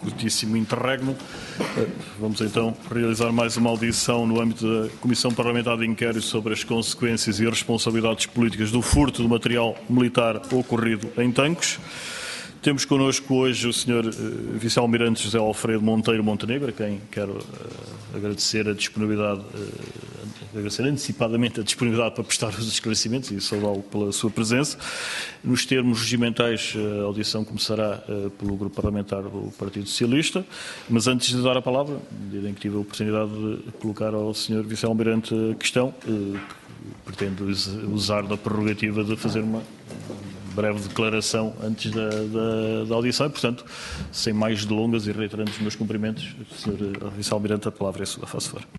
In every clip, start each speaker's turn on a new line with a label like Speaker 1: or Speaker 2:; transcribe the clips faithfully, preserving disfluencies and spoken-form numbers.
Speaker 1: curtíssimo interregno. Vamos então realizar mais uma audição no âmbito da Comissão Parlamentar de Inquérito sobre as consequências e responsabilidades políticas do furto do material militar ocorrido em Tancos. Temos connosco hoje o senhor Vice-Almirante José Alfredo Monteiro Montenegro, a quem quero uh, agradecer a disponibilidade, uh, agradecer antecipadamente a disponibilidade para prestar os esclarecimentos e saudá-lo pela sua presença. Nos termos regimentais, a audição começará uh, pelo Grupo Parlamentar do Partido Socialista, mas antes de dar a palavra, na medida em que tive a oportunidade de colocar ao senhor Vice-Almirante a questão, uh, pretendo usar da prerrogativa de fazer uma breve declaração antes da, da, da audição e, portanto, sem mais delongas e reiterando os meus cumprimentos, senhor Vice-Almirante, a palavra é sua, faça favor.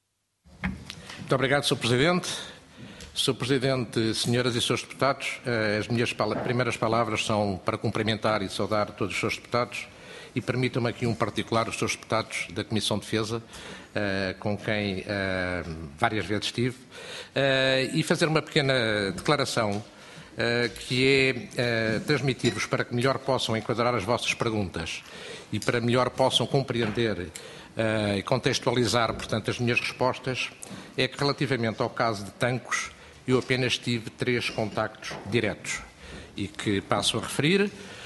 Speaker 2: Muito obrigado, senhor Presidente. senhor Presidente, senhoras e senhores deputados, as minhas primeiras palavras são para cumprimentar e saudar todos os senhores deputados e permitam-me aqui um particular, os senhores deputados da Comissão de Defesa, com quem várias vezes estive, e fazer uma pequena declaração Uh, que é uh, transmitir-vos para que melhor possam enquadrar as vossas perguntas e para melhor possam compreender uh, e contextualizar, portanto, as minhas respostas, é que relativamente ao caso de Tancos eu apenas tive três contactos diretos e que passo a referir.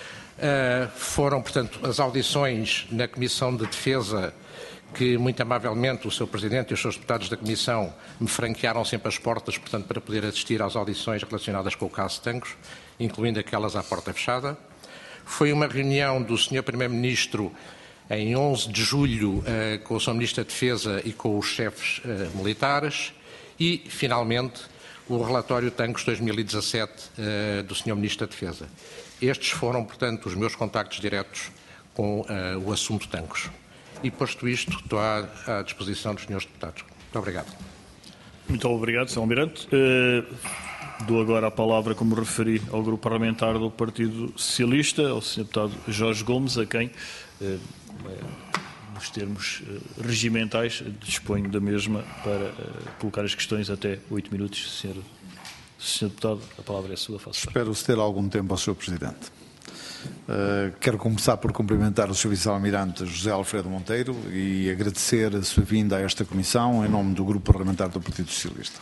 Speaker 2: Uh, foram, portanto, as audições na Comissão de Defesa que, muito amavelmente, o senhor Presidente e os senhores deputados da Comissão me franquearam sempre as portas, portanto, para poder assistir às audições relacionadas com o caso de Tancos, incluindo aquelas à porta fechada. Foi uma reunião do senhor Primeiro-Ministro em onze de julho eh, com o senhor Ministro da Defesa e com os chefes eh, militares e, finalmente, o relatório Tancos dois mil e dezassete eh, do senhor Ministro da Defesa. Estes foram, portanto, os meus contactos diretos com eh, o assunto Tancos. E, posto isto, estou à, à disposição dos senhores deputados. Muito obrigado.
Speaker 1: Muito obrigado, senhor Almirante. Uh, dou agora a palavra, como referi, ao Grupo Parlamentar do Partido Socialista, ao senhor deputado Jorge Gomes, a quem, uh, nos termos uh, regimentais, disponho da mesma para uh, colocar as questões até oito minutos. Senhor, senhor deputado, a palavra é sua. Faça.
Speaker 3: Espero ceder algum tempo ao senhor Presidente. Uh, quero começar por cumprimentar o senhor Vice-Almirante José Alfredo Monteiro e agradecer a sua vinda a esta comissão em nome do Grupo Parlamentar do Partido Socialista.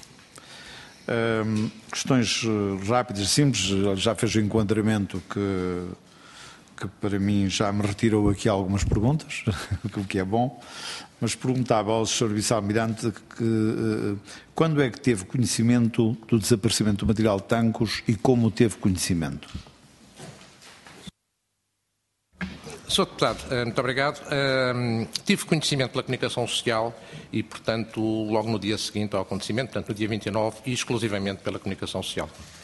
Speaker 3: Uh, questões rápidas e simples, já fez o enquadramento que, que para mim já me retirou aqui algumas perguntas, o que é bom, mas perguntava ao senhor Vice-Almirante que, uh, quando é que teve conhecimento do desaparecimento do material de Tancos e como teve conhecimento?
Speaker 2: senhor Deputado, muito obrigado. Uh, tive conhecimento pela comunicação social e, portanto, logo no dia seguinte ao acontecimento, portanto, no dia vinte e nove, e exclusivamente pela comunicação social.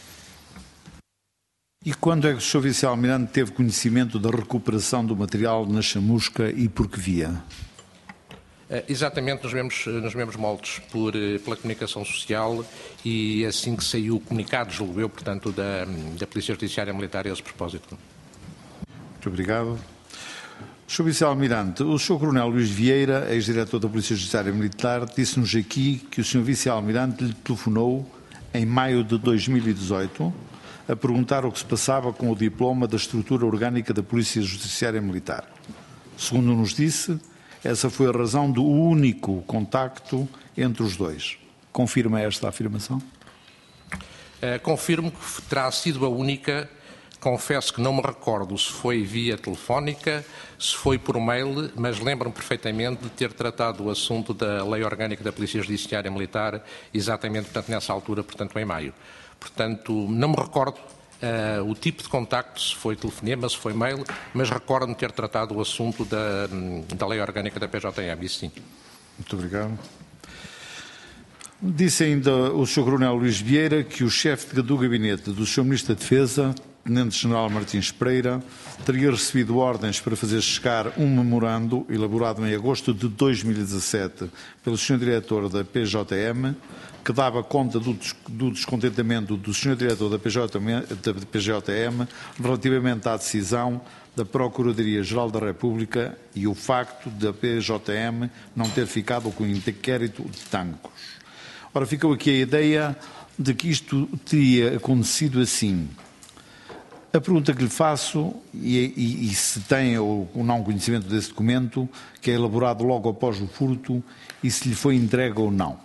Speaker 3: E quando é que o senhor Vice-Almirante teve conhecimento da recuperação do material na chamusca e por que via?
Speaker 2: Uh, exatamente nos mesmos, nos mesmos moldes, por, pela comunicação social e assim que saiu o comunicado, julgo eu, portanto, da, da Polícia Judiciária Militar a esse propósito.
Speaker 3: Muito obrigado. senhor Vice-Almirante, o senhor Coronel Luís Vieira, ex-diretor da Polícia Judiciária Militar, disse-nos aqui que o senhor Vice-Almirante lhe telefonou em maio de dois mil e dezoito a perguntar o que se passava com o diploma da estrutura orgânica da Polícia Judiciária Militar. Segundo nos disse, essa foi a razão do único contacto entre os dois. Confirma esta afirmação?
Speaker 2: Uh, confirmo que terá sido a única. Confesso que não me recordo se foi via telefónica, se foi por mail, mas lembro-me perfeitamente de ter tratado o assunto da Lei Orgânica da Polícia Judiciária Militar, exatamente, portanto, nessa altura, portanto, em maio. Portanto, não me recordo uh, o tipo de contacto, se foi telefonema, se foi mail, mas recordo-me ter tratado o assunto da, da Lei Orgânica da P J M, isso sim.
Speaker 3: Muito obrigado. Disse ainda o senhor Coronel Luís Vieira que o chefe do gabinete do senhor Ministro da Defesa, Tenente-General Martins Pereira, teria recebido ordens para fazer chegar um memorando elaborado em agosto de dois mil e dezassete pelo senhor Diretor da P J M, que dava conta do, do descontentamento do senhor Diretor da P J M relativamente à decisão da Procuradoria-Geral da República e o facto da P J M não ter ficado com o inquérito de Tancos. Ora, ficou aqui a ideia de que isto teria acontecido assim. A pergunta que lhe faço, e, e, e se tem ou não conhecimento desse documento, que é elaborado logo após o furto, e se lhe foi entregue ou não.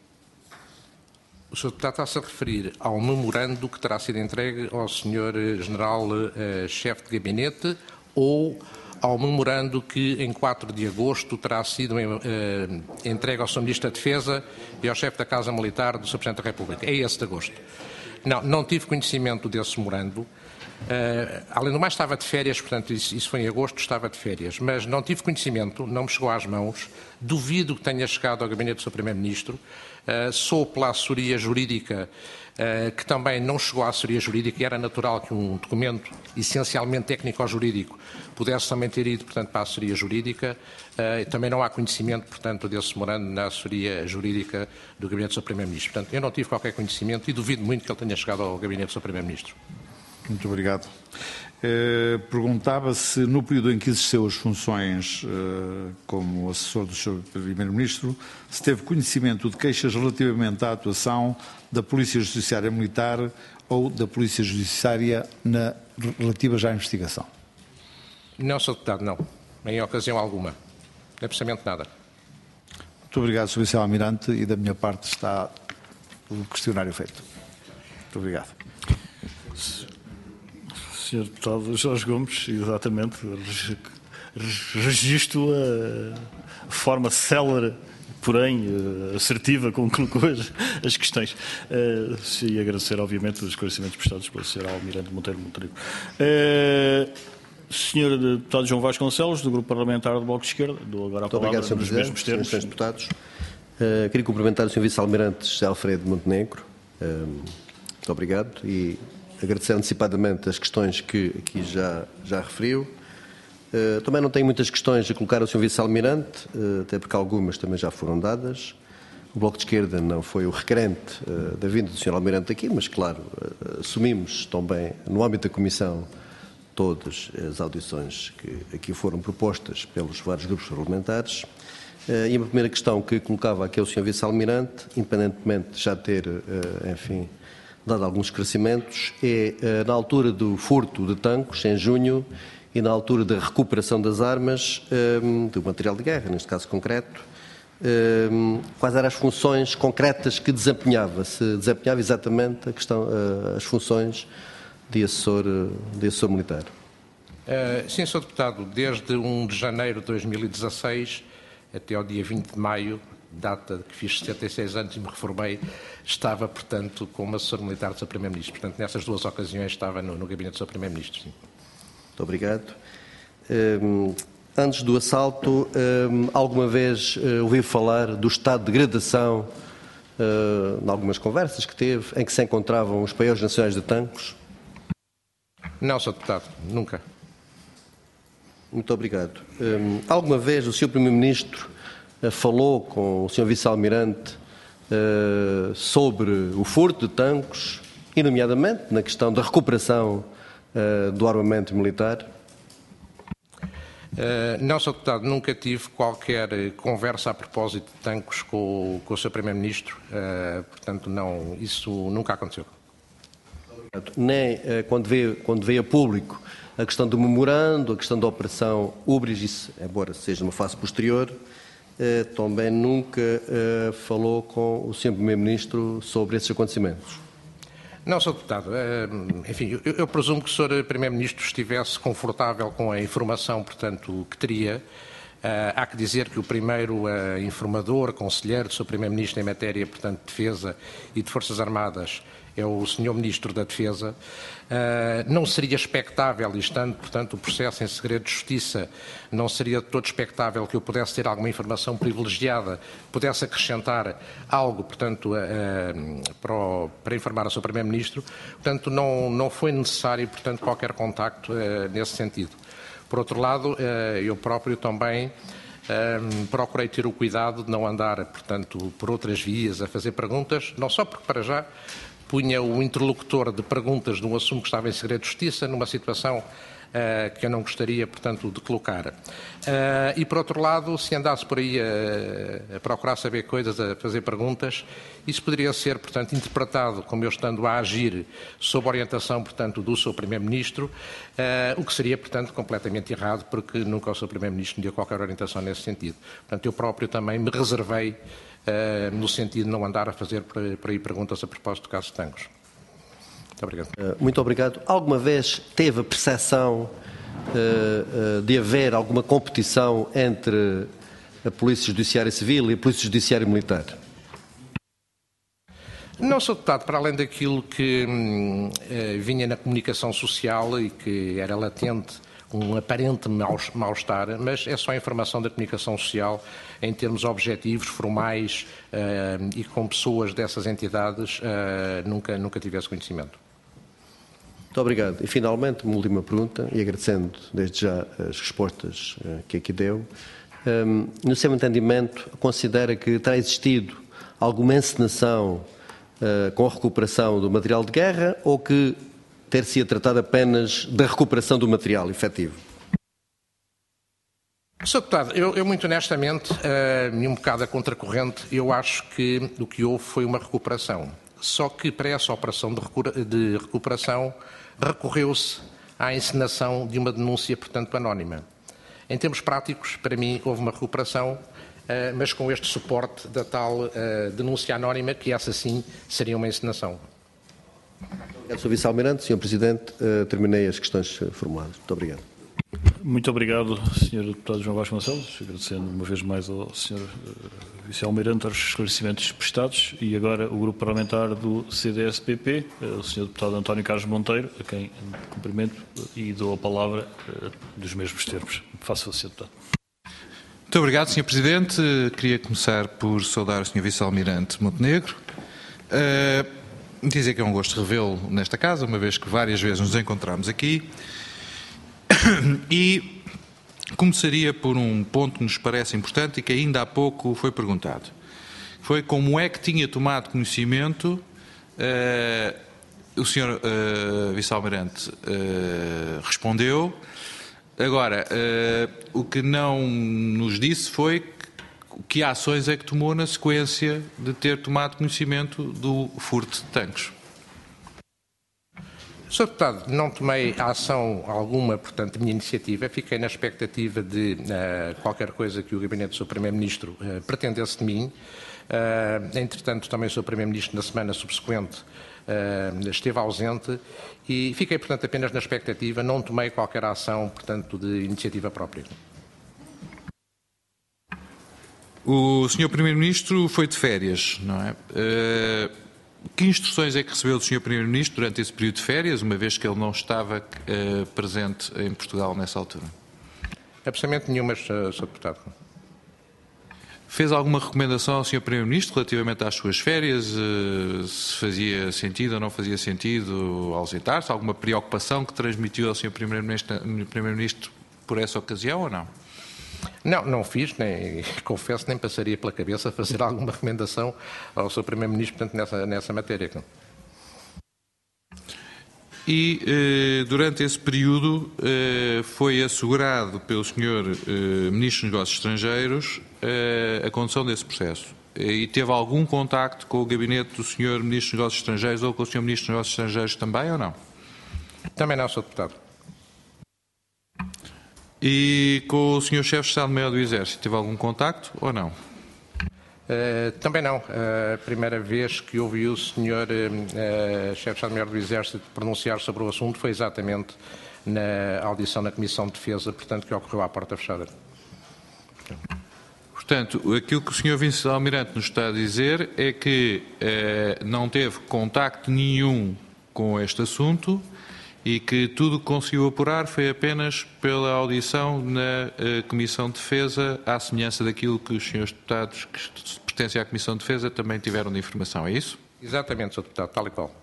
Speaker 2: O senhor Deputado está-se a referir ao memorando que terá sido entregue ao senhor General-Chefe uh, de Gabinete ou ao memorando que em quatro de agosto terá sido uh, entregue ao senhor Ministro da Defesa e ao Chefe da Casa Militar do senhor Presidente da República. É esse de agosto. Não, não tive conhecimento desse memorando. Uh, além do mais, estava de férias, portanto, isso, isso foi em agosto, estava de férias, mas não tive conhecimento, não me chegou às mãos, duvido que tenha chegado ao Gabinete do senhor Primeiro-Ministro, uh, sou pela assessoria jurídica, uh, que também não chegou à assessoria jurídica, e era natural que um documento essencialmente técnico-jurídico pudesse também ter ido, portanto, para a assessoria jurídica, uh, também não há conhecimento, portanto, desse memorando na assessoria jurídica do Gabinete do senhor Primeiro-Ministro. Portanto, eu não tive qualquer conhecimento e duvido muito que ele tenha chegado ao Gabinete do senhor Primeiro-Ministro.
Speaker 3: Muito obrigado. Eh, perguntava se no período em que exerceu as funções eh, como assessor do senhor Primeiro-Ministro, se teve conhecimento de queixas relativamente à atuação da Polícia Judiciária Militar ou da Polícia Judiciária na, relativas à investigação.
Speaker 2: Não, senhor Deputado, não. Em ocasião alguma. Absolutamente nada.
Speaker 3: Muito obrigado, senhor Vice-Almirante, e da minha parte está o questionário feito. Muito obrigado.
Speaker 1: senhor Deputado Jorge Gomes, exatamente, registro a forma célere, porém assertiva, com que colocou as, as questões. Uh, e agradecer, obviamente, os esclarecimentos prestados pelo senhor Almirante Monteiro Montenegro. Uh, senhor Deputado João Vasconcelos, do Grupo Parlamentar do Bloco de Esquerda, dou agora a
Speaker 4: Muito
Speaker 1: palavra
Speaker 4: obrigado,
Speaker 1: nos mesmos termos.
Speaker 4: senhores deputados. Uh, queria cumprimentar o senhor Vice-Almirante José Alfredo Montenegro. Uh, muito obrigado e agradecer antecipadamente as questões que aqui já, já referiu. Uh, também não tenho muitas questões a colocar ao senhor Vice-Almirante, uh, até porque algumas também já foram dadas. O Bloco de Esquerda não foi o requerente uh, da vinda do senhor Almirante aqui, mas, claro, uh, assumimos também, no âmbito da Comissão, todas as audições que aqui foram propostas pelos vários grupos parlamentares. Uh, e a primeira questão que colocava aqui ao senhor Vice-Almirante, independentemente de já ter, uh, enfim, dado alguns esclarecimentos, é uh, na altura do furto de tanques, em junho, e na altura da recuperação das armas, um, do material de guerra, neste caso concreto, um, quais eram as funções concretas que desempenhava? Se desempenhava exatamente a questão, uh, as funções de assessor, de assessor militar?
Speaker 2: Uh, sim, senhor Deputado, desde um de janeiro de dois mil e dezasseis até ao dia vinte de maio, data de que fiz setenta e seis anos e me reformei, estava, portanto, como assessor militar do senhor Primeiro-Ministro. Portanto, nessas duas ocasiões estava no, no gabinete do senhor Primeiro-Ministro, sim.
Speaker 4: Muito obrigado. Um, antes do assalto, um, alguma vez uh, ouviu falar do estado de degradação, uh, em algumas conversas que teve, em que se encontravam os paióis nacionais de tanques?
Speaker 2: Não, senhor Deputado, nunca.
Speaker 4: Muito obrigado. Um, alguma vez o senhor Primeiro-Ministro uh, falou com o senhor Vice-Almirante uh, sobre o furto de tanques, e nomeadamente na questão da recuperação uh, do armamento militar?
Speaker 2: Uh, não, senhor Deputado, nunca tive qualquer conversa a propósito de tanques com, com o senhor Primeiro-Ministro, uh, portanto, não, isso nunca aconteceu.
Speaker 4: Nem uh, quando, veio, quando veio a público a questão do memorando, a questão da operação Ubris, isso, embora seja uma fase posterior, uh, também nunca uh, falou com o senhor Primeiro-Ministro sobre esses acontecimentos?
Speaker 2: Não, senhor Deputado, enfim, eu, eu presumo que o senhor Primeiro-Ministro estivesse confortável com a informação, portanto, que teria. Uh, há que dizer que o primeiro uh, informador, conselheiro do senhor Primeiro-Ministro em matéria, portanto, de defesa e de Forças Armadas é o senhor Ministro da Defesa. Uh, não seria expectável, estando, portanto, o processo em segredo de justiça, não seria de todo expectável que eu pudesse ter alguma informação privilegiada, pudesse acrescentar algo, portanto, uh, uh, para, o, para informar o senhor Primeiro-Ministro. Portanto, não, não foi necessário, portanto, qualquer contacto uh, nesse sentido. Por outro lado, uh, eu próprio também uh, procurei ter o cuidado de não andar, portanto, por outras vias a fazer perguntas, não só porque para já punha o interlocutor de perguntas de um assunto que estava em segredo de justiça numa situação uh, que eu não gostaria, portanto, de colocar. Uh, e, por outro lado, se andasse por aí a, a procurar saber coisas, a fazer perguntas, isso poderia ser, portanto, interpretado como eu estando a agir sob orientação, portanto, do seu Primeiro-Ministro, uh, o que seria, portanto, completamente errado, porque nunca o seu Primeiro-Ministro me deu qualquer orientação nesse sentido. Portanto, eu próprio também me reservei uh, no sentido de não andar a fazer por, por aí perguntas a propósito do caso de Tancos. Muito obrigado.
Speaker 4: Uh, muito obrigado. Alguma vez teve a percepção uh, uh, de haver alguma competição entre a Polícia Judiciária Civil e a Polícia Judiciária Militar?
Speaker 2: Não, Senhor Deputado, para além daquilo que hum, eh, vinha na comunicação social e que era latente, um aparente mal-estar, mas é só a informação da comunicação social em termos objetivos, formais uh, e com pessoas dessas entidades, uh, nunca, nunca tive esse conhecimento.
Speaker 4: Muito obrigado. E, finalmente, uma última pergunta, e agradecendo desde já as respostas uh, que aqui deu. Um, no seu entendimento, considera que terá existido alguma encenação uh, com a recuperação do material de guerra ou que ter-se-ia tratado apenas da recuperação do material efetivo?
Speaker 2: Senhor Deputado, eu, eu muito honestamente, uh, e um bocado a contracorrente, eu acho que o que houve foi uma recuperação. Só que para essa operação de, recupera de recuperação recorreu-se à encenação de uma denúncia, portanto, anónima. Em termos práticos, para mim, houve uma recuperação, uh, mas com este suporte da tal uh, denúncia anónima, que essa sim seria uma encenação.
Speaker 4: Obrigado, senhor Vice-Almirante. senhor Presidente, uh, terminei as questões formuladas. Muito obrigado.
Speaker 1: Muito obrigado, senhor Deputado João Vasconcelos, agradecendo uma vez mais ao senhor Vice-Almirante os esclarecimentos prestados, e agora o Grupo Parlamentar do C D S P P, o senhor Deputado António Carlos Monteiro, a quem cumprimento e dou a palavra dos mesmos termos. Faça o senhor Deputado.
Speaker 5: Muito obrigado, senhor Presidente. Queria começar por saudar o senhor Vice-Almirante Montenegro. Uh, dizer que é um gosto revê-lo nesta casa, uma vez que várias vezes nos encontramos aqui. E começaria por um ponto que nos parece importante e que ainda há pouco foi perguntado. Foi como é que tinha tomado conhecimento uh, o senhor uh, Vice-Almirante uh, respondeu. Agora, uh, o que não nos disse foi que, que ações é que tomou na sequência de ter tomado conhecimento do furto de tanques.
Speaker 2: senhor Deputado, não tomei ação alguma, portanto, de minha iniciativa. Fiquei na expectativa de uh, qualquer coisa que o Gabinete do senhor Primeiro-Ministro uh, pretendesse de mim. Uh, entretanto, também o senhor Primeiro-Ministro, na semana subsequente, uh, esteve ausente e fiquei, portanto, apenas na expectativa. Não tomei qualquer ação, portanto, de iniciativa própria.
Speaker 5: O senhor Primeiro-Ministro foi de férias, não é? Uh... Que instruções é que recebeu do senhor Primeiro-Ministro durante esse período de férias, uma vez que ele não estava uh, presente em Portugal nessa altura?
Speaker 2: Absolutamente nenhuma, senhor Deputado.
Speaker 5: Fez alguma recomendação ao senhor Primeiro-Ministro relativamente às suas férias? Uh, se fazia sentido ou não fazia sentido ausentar-se? Alguma preocupação que transmitiu ao senhor Primeiro-Ministro Primeiro-Ministro por essa ocasião ou não?
Speaker 2: Não, não fiz, nem, confesso, nem passaria pela cabeça fazer alguma recomendação ao senhor Primeiro-Ministro, portanto, nessa, nessa matéria.
Speaker 5: E, eh, durante esse período, eh, foi assegurado pelo senhor eh, Ministro dos Negócios Estrangeiros eh, a condução desse processo. E teve algum contacto com o gabinete do senhor Ministro dos Negócios Estrangeiros ou com o senhor Ministro dos Negócios Estrangeiros também, ou não?
Speaker 2: Também não, senhor Deputado.
Speaker 5: E com o senhor Chefe de Estado-Maior do Exército, teve algum contacto ou não?
Speaker 2: Uh, também não. Uh, a primeira vez que ouvi o senhor uh, Chefe de Estado-Maior do Exército pronunciar sobre o assunto foi exatamente na audição na Comissão de Defesa, portanto, que ocorreu à porta fechada.
Speaker 5: Portanto, aquilo que o senhor Vice-Almirante nos está a dizer é que uh, não teve contacto nenhum com este assunto e que tudo o que conseguiu apurar foi apenas pela audição na uh, Comissão de Defesa, à semelhança daquilo que os senhores deputados que pertencem à Comissão de Defesa também tiveram de informação, é isso?
Speaker 2: Exatamente, senhor Deputado, tal e qual.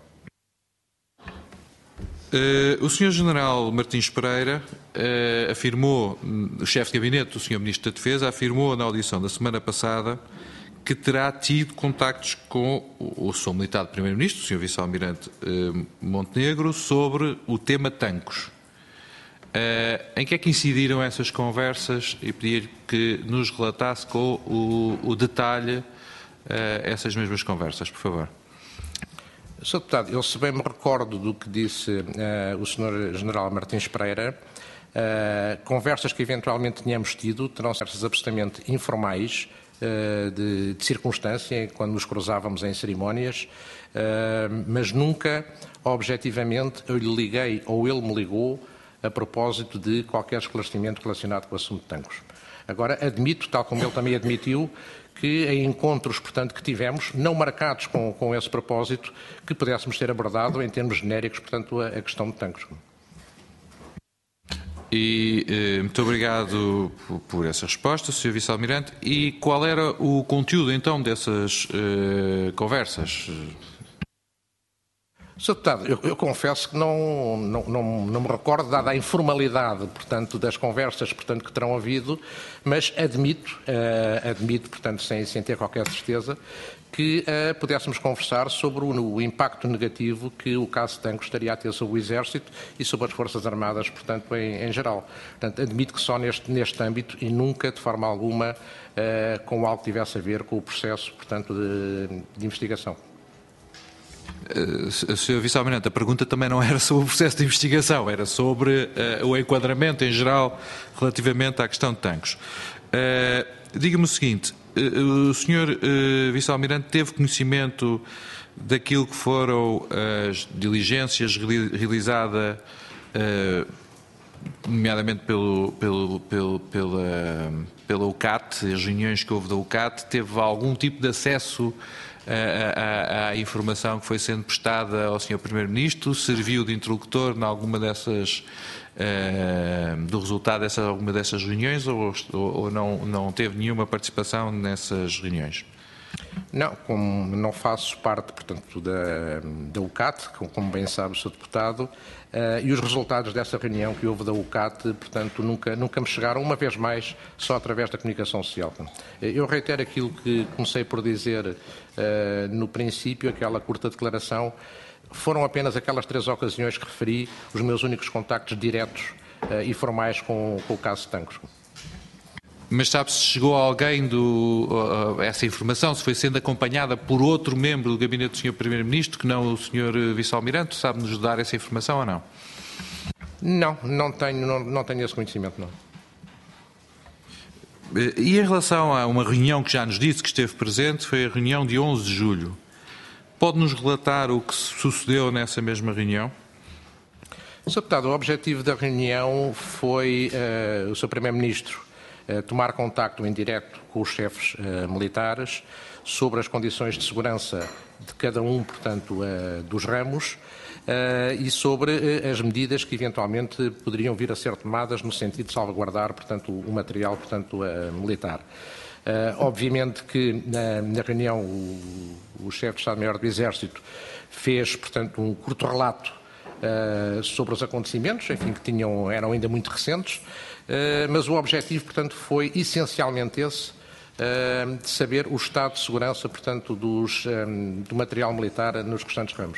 Speaker 5: Uh, o senhor General Martins Pereira uh, afirmou, o chefe de gabinete do senhor Ministro da Defesa, afirmou na audição da semana passada que terá tido contactos com o senhor Militar de Primeiro-Ministro, o senhor Vice-Almirante eh, Montenegro, sobre o tema Tancos. em que é que incidiram essas conversas e pedir que nos relatasse com o, o detalhe essas mesmas conversas, por favor.
Speaker 2: senhor Deputado, eu se bem me recordo do que disse uh, o senhor General Martins Pereira, uh, conversas que eventualmente tínhamos tido terão sido absolutamente informais, uh, de, de circunstância, quando nos cruzávamos em cerimónias, uh, mas nunca, objetivamente, eu lhe liguei ou ele me ligou a propósito de qualquer esclarecimento relacionado com o assunto de Tancos. Agora, admito, tal como ele também admitiu, que em encontros, portanto, que tivemos, não marcados com, com esse propósito, que pudéssemos ter abordado, em termos genéricos, portanto, a, a questão de Tancos.
Speaker 5: E eh, muito obrigado por, por essa resposta, senhor Vice-Almirante. E qual era o conteúdo, então, dessas eh, conversas?
Speaker 2: senhor Deputado, eu, eu confesso que não, não, não, não me recordo, dada a informalidade, portanto, das conversas, portanto, que terão havido, mas admito, uh, admito, portanto, sem, sem ter qualquer certeza, que uh, pudéssemos conversar sobre o, o impacto negativo que o caso de Tancos estaria a ter sobre o Exército e sobre as Forças Armadas, portanto, em, em geral. Portanto, admito que só neste, neste âmbito e nunca, de forma alguma, uh, com algo que tivesse a ver com o processo, portanto, de, de investigação.
Speaker 5: Uh, senhor Vice-Almirante, a pergunta também não era sobre o processo de investigação, era sobre uh, o enquadramento em geral relativamente à questão de Tancos. Uh, Diga-me o seguinte, uh, o senhor uh, Vice-Almirante teve conhecimento daquilo que foram as diligências realizadas, uh, nomeadamente pelo, pelo, pelo, pela, pela U C A T, as reuniões que houve da U C A T, teve algum tipo de acesso à, à, à informação que foi sendo prestada ao senhor Primeiro-Ministro? Serviu de interlocutor em alguma dessas, uh, do resultado dessa alguma dessas reuniões ou, ou não, não teve nenhuma participação nessas reuniões?
Speaker 2: Não, como não faço parte, portanto, da, da U C A T, como bem sabe o senhor Deputado, uh, e os resultados dessa reunião que houve da U C A T, portanto, nunca, nunca me chegaram, uma vez mais, só através da comunicação social. Eu reitero aquilo que comecei por dizer uh, no princípio, aquela curta declaração. Foram apenas aquelas três ocasiões que referi os meus únicos contactos diretos uh, e formais com, com o caso de Tancos.
Speaker 5: Mas sabe se chegou a alguém do, uh, essa informação, se foi sendo acompanhada por outro membro do gabinete do senhor Primeiro-Ministro, que não o senhor Vice-Almirante? Sabe-nos dar essa informação ou não?
Speaker 2: Não, não tenho, não, não tenho esse conhecimento, não.
Speaker 5: E em relação a uma reunião que já nos disse que esteve presente, foi a reunião de onze de julho. Pode-nos relatar o que sucedeu nessa mesma reunião?
Speaker 2: senhor Deputado, o objetivo da reunião foi uh, o senhor Primeiro-Ministro tomar contacto em direto com os chefes uh, militares sobre as condições de segurança de cada um, portanto, uh, dos ramos uh, e sobre uh, as medidas que eventualmente poderiam vir a ser tomadas no sentido de salvaguardar, portanto, o material, portanto, uh, militar. Uh, obviamente que na, na reunião o, o chefe de Estado-Maior do Exército fez, portanto, um curto relato uh, sobre os acontecimentos, enfim, que tinham, eram ainda muito recentes. Uh, mas o objetivo, portanto, foi essencialmente esse, uh, de saber o estado de segurança, portanto, dos, um, do material militar nos restantes ramos.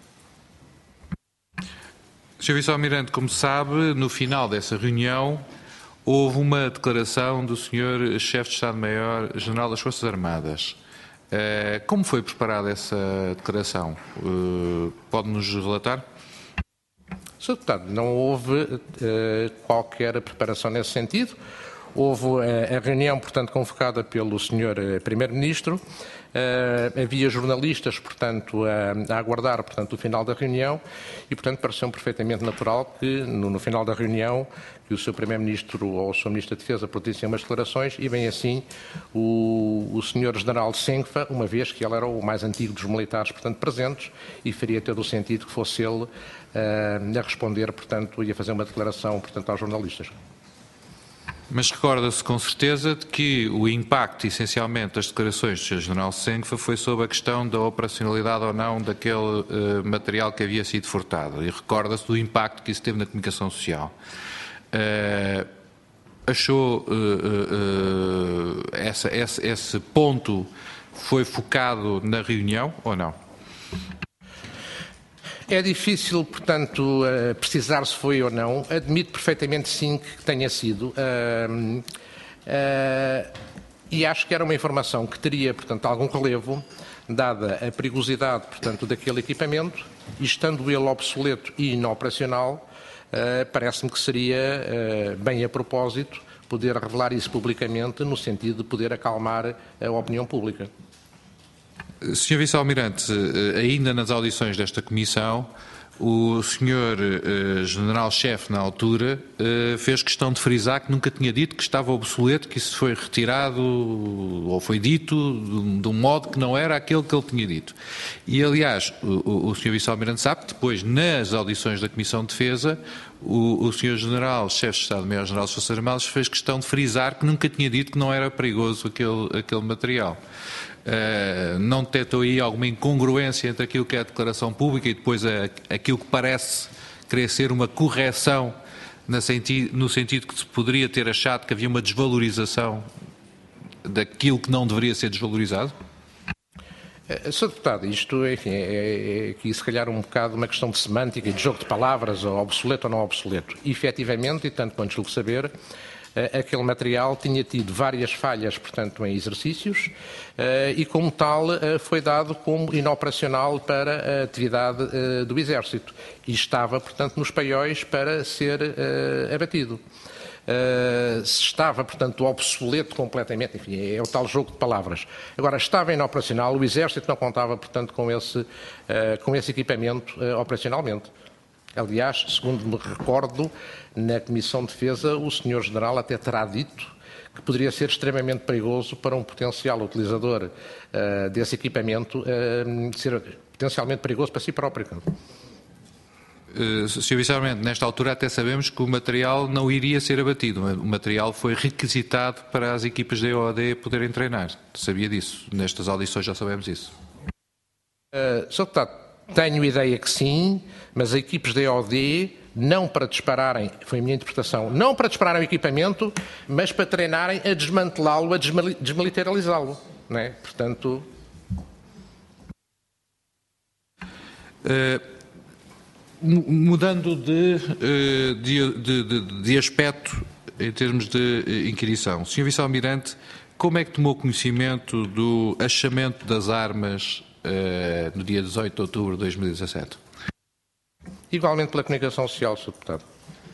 Speaker 5: senhor Vice-Almirante, como sabe, no final dessa reunião houve uma declaração do senhor Chefe de Estado-Maior-General das Forças Armadas. Uh, como foi preparada essa declaração? Uh, pode-nos relatar?
Speaker 2: senhor Deputado, não houve uh, qualquer preparação nesse sentido. Houve uh, a reunião, portanto, convocada pelo senhor uh, Primeiro-Ministro. Uh, havia jornalistas, portanto, a, a aguardar, portanto, o final da reunião e, portanto, pareceu-me perfeitamente natural que, no, no final da reunião, que o senhor Primeiro-Ministro ou o senhor Ministro da Defesa produzissem umas declarações e, bem assim, o, o senhor General Senfa, uma vez que ele era o mais antigo dos militares, portanto, presentes, e faria todo o sentido que fosse ele Uh, a responder, portanto, e a fazer uma declaração, portanto, aos jornalistas.
Speaker 5: Mas recorda-se com certeza de que o impacto, essencialmente, das declarações do senhor General Senfa foi sobre a questão da operacionalidade ou não daquele uh, material que havia sido furtado. E recorda-se do impacto que isso teve na comunicação social. Uh, achou uh, uh, uh, essa, esse, esse ponto foi focado na reunião ou não?
Speaker 2: É difícil, portanto, precisar se foi ou não. Admito perfeitamente, sim, que tenha sido. Uh, uh, e acho que era uma informação que teria, portanto, algum relevo, dada a perigosidade, portanto, daquele equipamento, e estando ele obsoleto e inoperacional, uh, parece-me que seria uh, bem a propósito poder revelar isso publicamente, no sentido de poder acalmar a opinião pública.
Speaker 5: senhor Vice-Almirante, ainda nas audições desta Comissão, o senhor uh, General-Chefe, na altura, uh, fez questão de frisar que nunca tinha dito que estava obsoleto, que isso foi retirado ou foi dito de, de um modo que não era aquele que ele tinha dito. E, aliás, o, o senhor Vice-Almirante sabe que depois, nas audições da Comissão de Defesa, o, o senhor General-Chefe de Estado-Maior-General das Forças Armadas fez questão de frisar que nunca tinha dito que não era perigoso aquele, aquele material. Uh, não detectou aí alguma incongruência entre aquilo que é a declaração pública e depois a, aquilo que parece querer ser uma correção no sentido, no sentido que se poderia ter achado que havia uma desvalorização daquilo que não deveria ser desvalorizado?
Speaker 2: senhor Deputado, isto enfim, é, é aqui se calhar um bocado uma questão de semântica e de jogo de palavras, ou obsoleto ou não obsoleto. E, efetivamente, e tanto quanto julgo saber, aquele material tinha tido várias falhas, portanto, em exercícios e, como tal, foi dado como inoperacional para a atividade do Exército e estava, portanto, nos paióis para ser abatido. Se estava, portanto, obsoleto completamente, enfim, é o tal jogo de palavras. Agora, estava inoperacional, o Exército não contava, portanto, com esse, com esse equipamento operacionalmente. Aliás, segundo me recordo, na Comissão de Defesa, o senhor General até terá dito que poderia ser extremamente perigoso para um potencial utilizador uh, desse equipamento uh, ser potencialmente perigoso para si próprio.
Speaker 5: Uh, senhor Vice-Almirante, nesta altura até sabemos que o material não iria ser abatido. O material foi requisitado para as equipas da E O D poderem treinar. Sabia disso? Nestas audições já sabemos isso.
Speaker 2: Uh, senhor Deputado, tenho ideia que sim, mas as equipes da E O D, não para dispararem, foi a minha interpretação, não para dispararem o equipamento, mas para treinarem a desmantelá-lo, a desmilitarizá-lo, não é? Portanto...
Speaker 5: Uh, mudando de, uh, de, de, de, de aspecto em termos de uh, inquirição, senhor Vice-Almirante, como é que tomou conhecimento do achamento das armas Uh, no dia dezoito de outubro de dois mil e dezassete?
Speaker 2: Igualmente pela comunicação social, senhor Deputado.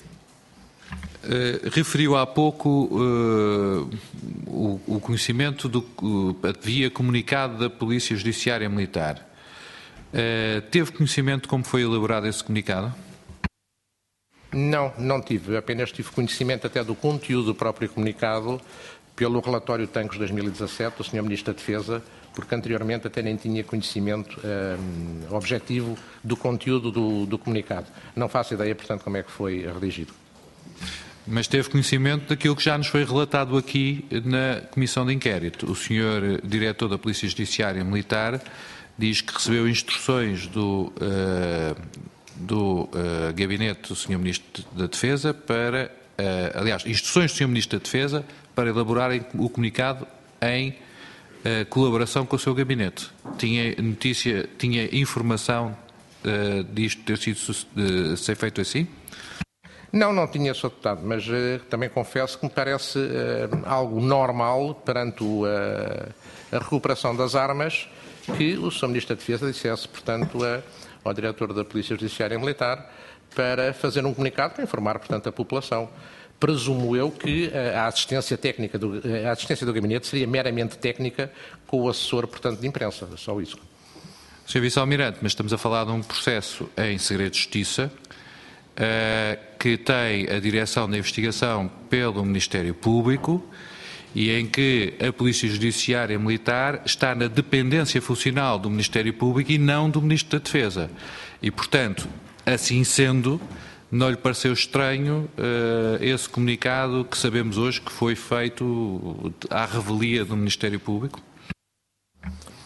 Speaker 5: Uh, referiu há pouco uh, o, o conhecimento do, uh, via comunicado da Polícia Judiciária Militar. Uh, teve conhecimento de como foi elaborado esse comunicado?
Speaker 2: Não, não tive. Apenas tive conhecimento até do conteúdo do próprio comunicado pelo relatório Tancos dois mil e dezassete do senhor Ministro da Defesa, porque anteriormente até nem tinha conhecimento um, objetivo do conteúdo do, do comunicado. Não faço ideia, portanto, como é que foi redigido.
Speaker 5: Mas teve conhecimento daquilo que já nos foi relatado aqui na Comissão de Inquérito. O senhor Diretor da Polícia Judiciária Militar diz que recebeu instruções do, uh, do uh, Gabinete do senhor Ministro da Defesa para, uh, aliás, instruções do senhor Ministro da Defesa para elaborarem o comunicado em Uh, colaboração com o seu gabinete. Tinha notícia, tinha informação uh, disto ter sido uh, ser feito assim?
Speaker 2: Não, não tinha, senhor Deputado, mas uh, também confesso que me parece uh, algo normal perante o, uh, a recuperação das armas que o senhor Ministro da Defesa dissesse, portanto, uh, ao Diretor da Polícia Judiciária Militar para fazer um comunicado para informar, portanto, a população. Presumo eu que a assistência técnica do, a assistência do gabinete seria meramente técnica com o assessor, portanto, de imprensa, só isso.
Speaker 5: senhor Vice-Almirante, mas estamos a falar de um processo em segredo de justiça uh, que tem a direção da investigação pelo Ministério Público e em que a Polícia Judiciária Militar está na dependência funcional do Ministério Público e não do Ministro da Defesa. E, portanto, assim sendo, não lhe pareceu estranho uh, esse comunicado que sabemos hoje que foi feito à revelia do Ministério Público?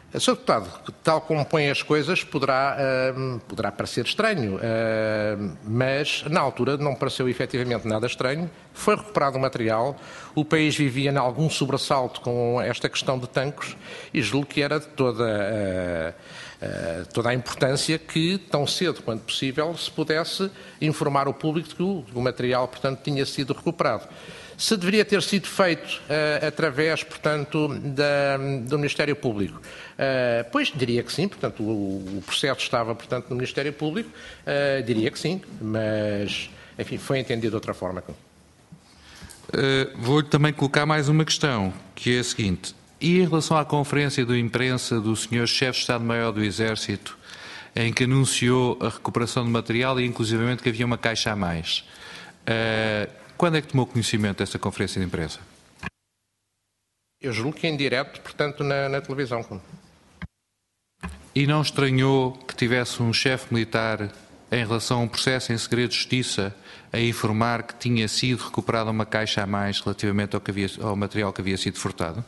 Speaker 2: senhor Deputado, tal como põe as coisas, poderá, uh, poderá parecer estranho, uh, mas na altura não pareceu efetivamente nada estranho. Foi recuperado o material, o país vivia em algum sobressalto com esta questão de tanques e julgo que era de toda, uh, uh, toda a importância que, tão cedo quanto possível, se pudesse informar o público de que o, o material, portanto, tinha sido recuperado. Se deveria ter sido feito uh, através, portanto, da, do Ministério Público, uh, pois diria que sim, portanto, o, o processo estava, portanto, no Ministério Público, uh, diria que sim, mas, enfim, foi entendido de outra forma.
Speaker 5: Uh, vou-lhe também colocar mais uma questão, que é a seguinte: e em relação à conferência de imprensa do senhor Chefe de Estado-Maior do Exército, em que anunciou a recuperação de material e, inclusivamente, que havia uma caixa a mais, uh, quando é que tomou conhecimento dessa conferência de imprensa?
Speaker 2: Eu julgo que em direto, portanto, na, na televisão.
Speaker 5: E não estranhou que tivesse um chefe militar, em relação a um processo em segredo de justiça, a informar que tinha sido recuperada uma caixa a mais relativamente ao, que havia, ao material que havia sido furtado?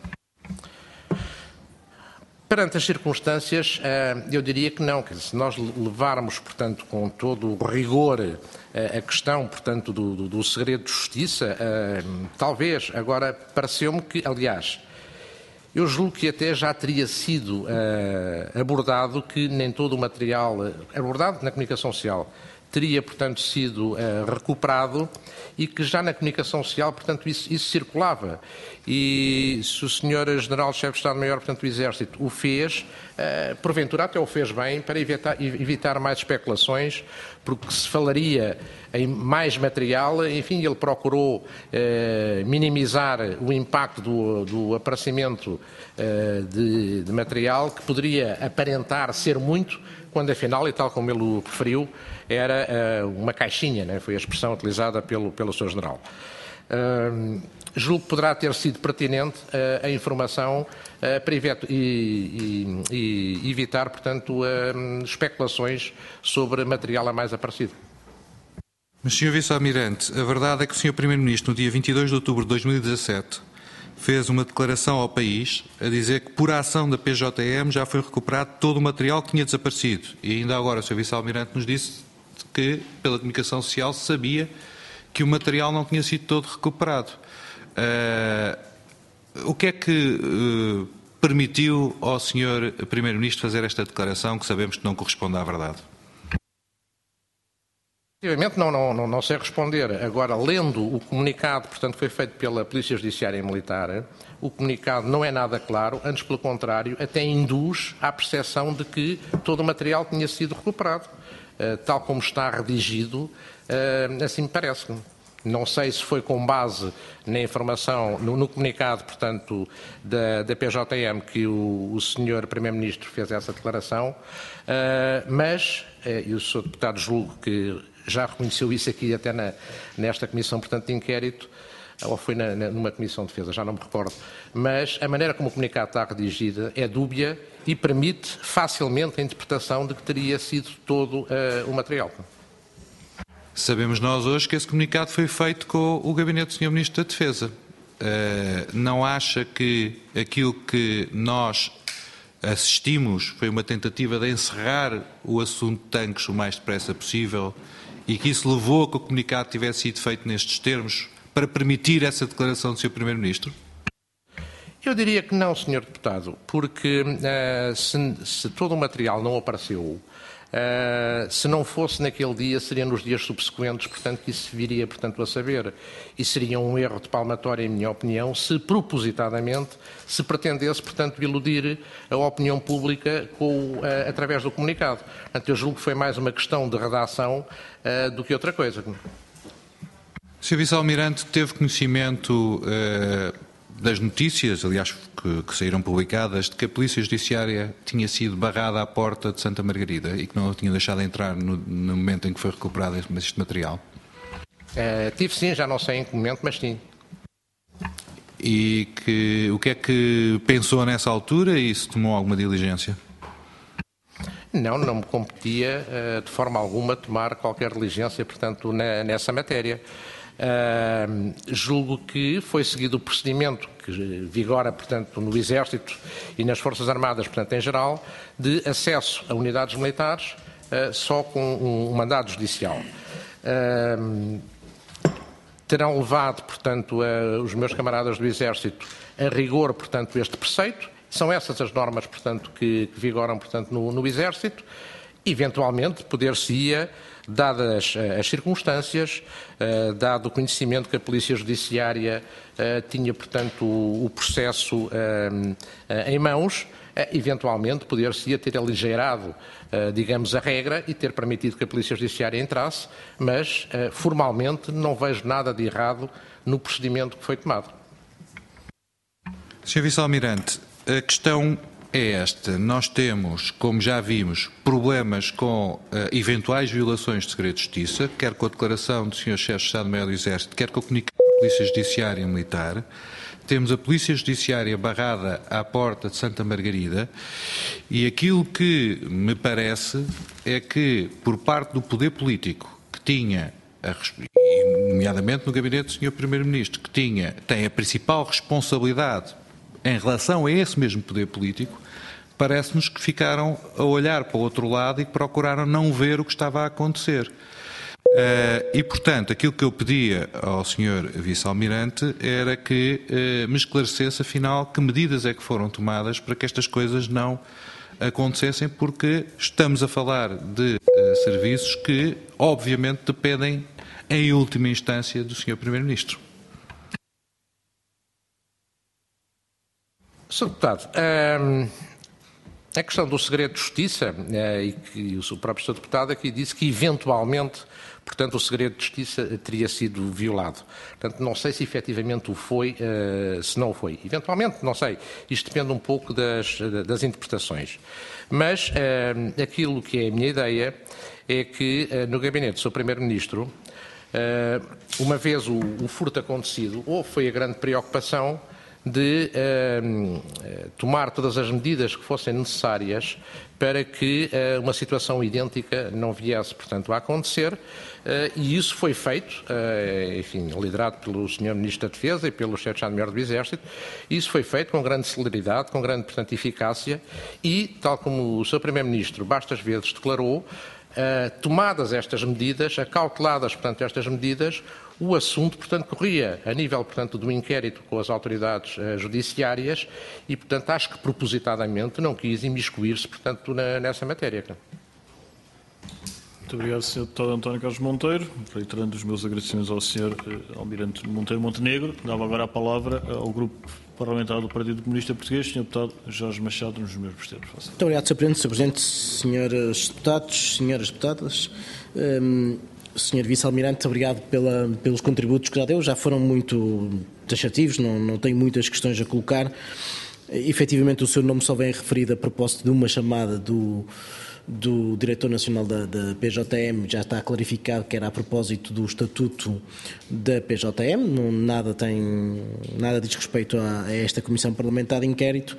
Speaker 2: Perante as circunstâncias, eu diria que não, que se nós levarmos, portanto, com todo o rigor a questão, portanto, do, do, do segredo de justiça, talvez, agora pareceu-me que, aliás, eu julgo que até já teria sido abordado que nem todo o material, abordado na comunicação social, teria, portanto, sido uh, recuperado e que já na comunicação social, portanto, isso, isso circulava. E se o senhor General-Chefe de Estado-Maior, portanto, do Exército o fez, uh, porventura até o fez bem para evitar, evitar mais especulações, porque se falaria em mais material, enfim, ele procurou uh, minimizar o impacto do, do aparecimento uh, de, de material que poderia aparentar ser muito, quando afinal, e tal como ele o referiu, era uh, uma caixinha, né? Foi a expressão utilizada pelo, pelo seu general. Uh, julgo que poderá ter sido pertinente uh, a informação uh, para evitar, e, e, e evitar, portanto, uh, especulações sobre material a mais aparecido.
Speaker 5: Mas, senhor Vice-Almirante, a verdade é que o senhor Primeiro-Ministro, no dia vinte e dois de outubro de dois mil e dezassete, fez uma declaração ao país a dizer que, por ação da P J M, já foi recuperado todo o material que tinha desaparecido. E ainda agora o senhor Vice-Almirante nos disse que, pela comunicação social, sabia que o material não tinha sido todo recuperado. Uh, o que é que uh, permitiu ao senhor Primeiro-Ministro fazer esta declaração, que sabemos que não corresponde à verdade?
Speaker 2: Efetivamente não, não, não, não sei responder. Agora, lendo o comunicado, portanto, que foi feito pela Polícia Judiciária e Militar, o comunicado não é nada claro, antes pelo contrário, até induz à percepção de que todo o material tinha sido recuperado. Uh, tal como está redigido, uh, assim me parece. Não sei se foi com base na informação, no, no comunicado, portanto, da, da P J M que o, o senhor Primeiro-Ministro fez essa declaração, uh, mas, uh, e o senhor Deputado julgo que já reconheceu isso aqui até na, nesta Comissão, portanto, de inquérito, ou foi na, na, numa Comissão de Defesa, já não me recordo, mas a maneira como o comunicado está redigida é dúbia e permite facilmente a interpretação de que teria sido todo uh, o material.
Speaker 5: Sabemos nós hoje que esse comunicado foi feito com o gabinete do senhor Ministro da Defesa. Uh, não acha que aquilo que nós assistimos foi uma tentativa de encerrar o assunto de tanques o mais depressa possível e que isso levou a que o comunicado tivesse sido feito nestes termos para permitir essa declaração do senhor Primeiro-Ministro?
Speaker 2: Eu diria que não, senhor Deputado, porque uh, se, se todo o material não apareceu, uh, se não fosse naquele dia, seria nos dias subsequentes, portanto, que isso viria, portanto, a saber. E seria um erro de palmatória, em minha opinião, se propositadamente se pretendesse, portanto, iludir a opinião pública com, uh, através do comunicado. Portanto, eu julgo que foi mais uma questão de redação uh, do que outra coisa.
Speaker 5: O senhor Vice-Almirante teve conhecimento uh, das notícias, aliás, que, que saíram publicadas, de que a Polícia Judiciária tinha sido barrada à porta de Santa Margarida e que não a tinha deixado entrar no, no momento em que foi recuperado este material?
Speaker 2: Uh, tive sim, já não sei em que momento, mas sim.
Speaker 5: E que, o que é que pensou nessa altura e se tomou alguma diligência?
Speaker 2: Não, não me competia uh, de forma alguma tomar qualquer diligência, portanto, na, nessa matéria. Uh, julgo que foi seguido o procedimento que vigora, portanto, no Exército e nas Forças Armadas, portanto, em geral, de acesso a unidades militares uh, só com um, um mandado judicial. Uh, terão levado, portanto, uh, os meus camaradas do Exército a rigor, portanto, este preceito. São essas as normas, portanto, que, que vigoram, portanto, no, no Exército. Eventualmente, poder-se-ia, dadas uh, as circunstâncias, uh, dado o conhecimento que a Polícia Judiciária uh, tinha, portanto, o, o processo uh, uh, em mãos, uh, eventualmente poder-se-ia ter aligeirado, uh, digamos, a regra e ter permitido que a Polícia Judiciária entrasse, mas, uh, formalmente, não vejo nada de errado no procedimento que foi tomado.
Speaker 5: senhor Vice-Almirante, a questão é esta. Nós temos, como já vimos, problemas com uh, eventuais violações de segredo de justiça, quer com a declaração do senhor Chefe de Estado-Maior do Exército, quer com a comunicação da Polícia Judiciária e Militar. Temos a Polícia Judiciária barrada à porta de Santa Margarida e aquilo que me parece é que, por parte do poder político que tinha, a, nomeadamente no gabinete do senhor Primeiro-Ministro, que tinha, tem a principal responsabilidade em relação a esse mesmo poder político, parece-nos que ficaram a olhar para o outro lado e que procuraram não ver o que estava a acontecer. Uh, e, portanto, aquilo que eu pedia ao senhor Vice-Almirante era que uh, me esclarecesse, afinal, que medidas é que foram tomadas para que estas coisas não acontecessem, porque estamos a falar de uh, serviços que, obviamente, dependem, em última instância, do senhor Primeiro-Ministro.
Speaker 2: senhor Deputado, a questão do segredo de justiça, e que o próprio senhor Deputado aqui disse que eventualmente, portanto, o segredo de justiça teria sido violado. Portanto, não sei se efetivamente o foi, se não o foi. Eventualmente, não sei. Isto depende um pouco das, das interpretações. Mas aquilo que é a minha ideia é que no gabinete do senhor Primeiro-Ministro, uma vez o, o furto acontecido, houve foi a grande preocupação de uh, tomar todas as medidas que fossem necessárias para que uh, uma situação idêntica não viesse, portanto, a acontecer, uh, e isso foi feito, uh, enfim, liderado pelo senhor Ministro da Defesa e pelo Chefe de Estado-Maior do Exército. Isso foi feito com grande celeridade, com grande, portanto, eficácia e, tal como o senhor Primeiro-Ministro bastas vezes declarou, uh, tomadas estas medidas, acauteladas, portanto, estas medidas, o assunto, portanto, corria a nível, portanto, do inquérito com as autoridades uh, judiciárias e, portanto, acho que propositadamente não quis imiscuir-se, portanto, na, nessa matéria.
Speaker 1: Muito obrigado, senhor Deputado António Carlos Monteiro. Reiterando os meus agradecimentos ao senhor uh, Almirante Monteiro Montenegro. Dava agora a palavra ao Grupo Parlamentar do Partido Comunista Português, senhor Deputado Jorge Machado, nos meus presteiros.
Speaker 6: Muito obrigado, senhor Presidente, senhor Presidente, senhores Deputados, senhoras Deputadas. Um, senhor Vice-Almirante, obrigado pela, pelos contributos que já deu, já foram muito taxativos, não, não tenho muitas questões a colocar. Efetivamente, o seu nome só vem referido a propósito de uma chamada do, do Diretor Nacional da, da P J M, já está clarificado que era a propósito do Estatuto da P J M, não, nada, tem, nada diz respeito a, a esta Comissão Parlamentar de Inquérito,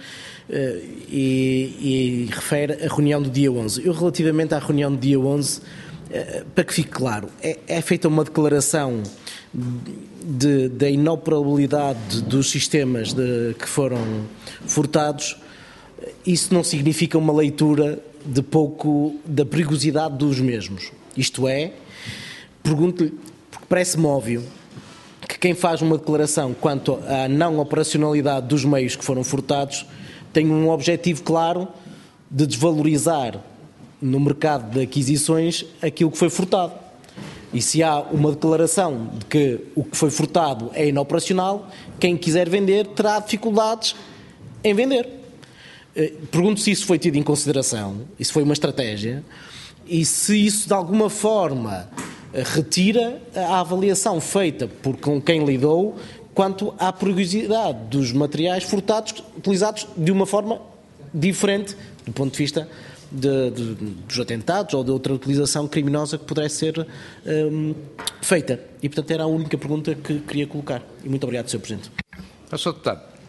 Speaker 6: e, e refere a reunião do dia onze. Eu, relativamente à reunião do dia onze, para que fique claro, é, é feita uma declaração de, da inoperabilidade dos sistemas de, que foram furtados. Isso não significa uma leitura de pouco da perigosidade dos mesmos. Isto é, pergunto-lhe, porque parece-me óbvio que quem faz uma declaração quanto à não operacionalidade dos meios que foram furtados tem um objetivo claro de desvalorizar no mercado de aquisições aquilo que foi furtado. E se há uma declaração de que o que foi furtado é inoperacional, quem quiser vender terá dificuldades em vender. Pergunto se isso foi tido em consideração, isso foi uma estratégia, e se isso de alguma forma retira a avaliação feita por com quem lidou quanto à perigosidade dos materiais furtados utilizados de uma forma diferente do ponto de vista De, de, dos atentados ou de outra utilização criminosa que pudesse ser um, feita. E, portanto, era a única pergunta que queria colocar. E muito obrigado, senhor Presidente.
Speaker 2: senhor Deputado,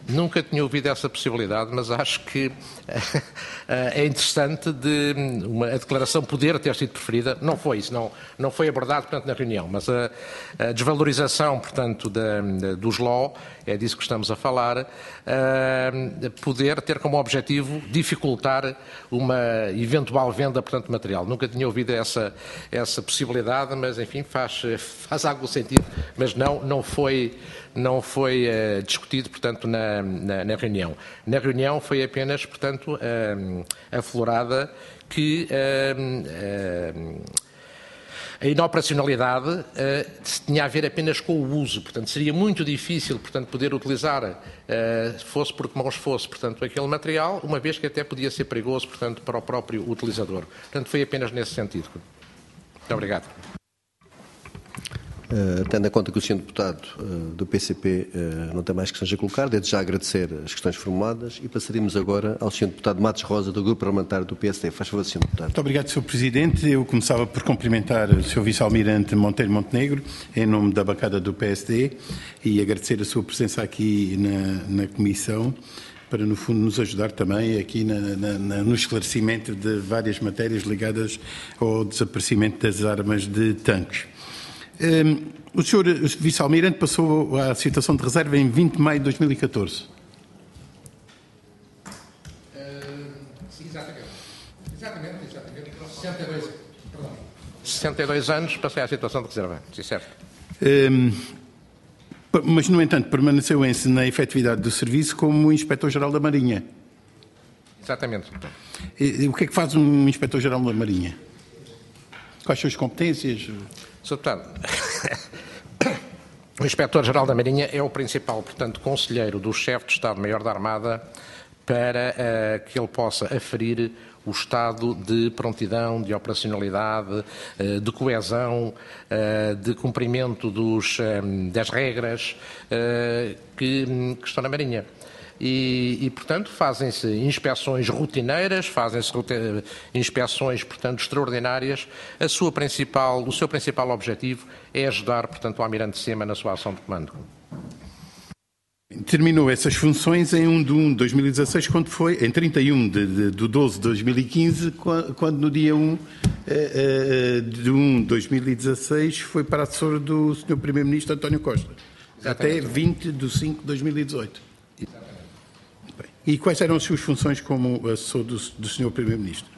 Speaker 2: Nunca tinha ouvido essa possibilidade, mas acho que é interessante de uma, a declaração poder ter sido preferida. Não foi isso, não, não foi abordado, portanto, na reunião, mas a, a desvalorização, portanto, da, dos law, é disso que estamos a falar, a poder ter como objetivo dificultar uma eventual venda, portanto, de material. Nunca tinha ouvido essa, essa possibilidade, mas, enfim, faz, faz algum sentido, mas não, não foi... não foi uh, discutido, portanto, na, na, na reunião. Na reunião foi apenas, portanto, uh, aflorada que uh, uh, a inoperacionalidade uh, tinha a ver apenas com o uso. Portanto, seria muito difícil, portanto, poder utilizar, uh, fosse por que mãos fosse, portanto, aquele material, uma vez que até podia ser perigoso, portanto, para o próprio utilizador. Portanto, foi apenas nesse sentido. Muito obrigado.
Speaker 4: Uh, tendo em conta que o senhor Deputado uh, do P C P uh, não tem mais questões a colocar, desde já agradecer as questões formuladas e passaríamos agora ao senhor Deputado Matos Rosa, do Grupo Parlamentar do P S D. Faz favor, senhor Deputado.
Speaker 7: Muito obrigado, senhor Presidente. Eu começava por cumprimentar o senhor Vice-Almirante Monteiro Montenegro, em nome da bancada do P S D, e agradecer a sua presença aqui na, na Comissão, para, no fundo, nos ajudar também aqui na, na, na, no esclarecimento de várias matérias ligadas ao desaparecimento das armas de tanques. Um, o senhor Vice-Almirante passou a situação de reserva em vinte de maio de dois mil e catorze.
Speaker 2: Uh, sim, exatamente. Exatamente, exatamente. sessenta e dois, perdão. sessenta e dois anos passei à situação de reserva, sim, certo.
Speaker 7: Um, mas, no entanto, permaneceu na efetividade do serviço como Inspetor-Geral da Marinha.
Speaker 2: Exatamente.
Speaker 7: E, o que é que faz um Inspetor-Geral da Marinha? Quais são as competências?
Speaker 2: senhor Deputado, o Inspetor-Geral da Marinha é o principal, portanto, conselheiro do chefe de Estado-Maior da Armada para uh, que ele possa aferir o estado de prontidão, de operacionalidade, uh, de coesão, uh, de cumprimento dos, um, das regras uh, que, que estão na Marinha. E, e, portanto, fazem-se inspeções rotineiras, fazem-se inspeções, portanto, extraordinárias. A sua principal, o seu principal objetivo é ajudar, portanto, o Almirante Sema na sua ação de comando.
Speaker 7: Terminou essas funções em um de um de dois mil e dezasseis, quando foi, em trinta e um de, de, de doze de dois mil e quinze, quando, quando no dia um de um de dois mil e dezasseis foi para assessor do senhor Primeiro-Ministro António Costa. Exatamente. Até vinte de cinco de dois mil e dezoito. Exatamente. E quais eram as suas funções como assessor do, do senhor Primeiro-Ministro?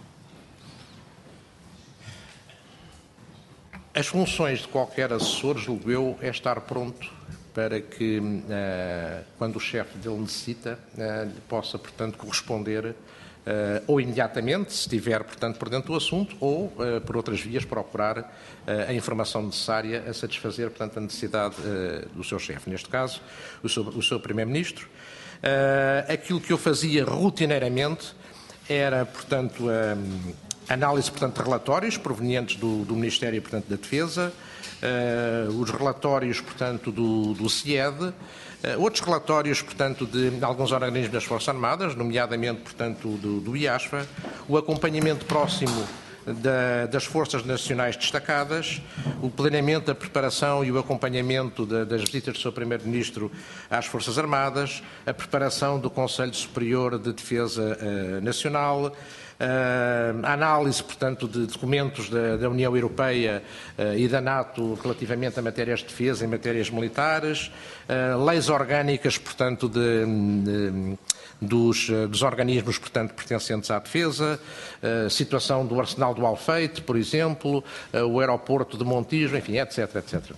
Speaker 2: As funções de qualquer assessor, julgo eu, é estar pronto para que, uh, quando o chefe dele necessita, uh, lhe possa, portanto, corresponder uh, ou imediatamente, se estiver, portanto, por dentro do assunto, ou, uh, por outras vias, procurar uh, a informação necessária a satisfazer, portanto, a necessidade uh, do seu chefe. Neste caso, o seu, o seu Primeiro-Ministro. Uh, aquilo que eu fazia rotineiramente era, portanto, um, análise, portanto, de relatórios provenientes do, do Ministério, portanto, da Defesa, uh, os relatórios, portanto, do, do C I E D, uh, outros relatórios, portanto, de alguns organismos das Forças Armadas, nomeadamente, portanto, do, do I A S F A, o acompanhamento próximo Da, das Forças Nacionais Destacadas, o planeamento, a preparação e o acompanhamento de, das visitas do seu Primeiro-Ministro às Forças Armadas, a preparação do Conselho Superior de Defesa uh, Nacional, uh, a análise, portanto, de documentos da, da União Europeia uh, e da NATO relativamente a matérias de defesa e matérias militares, uh, leis orgânicas, portanto, de, de Dos, dos organismos, portanto, pertencentes à defesa, a situação do Arsenal do Alfeite, por exemplo, o aeroporto de Montijo, enfim, etc, etcétera.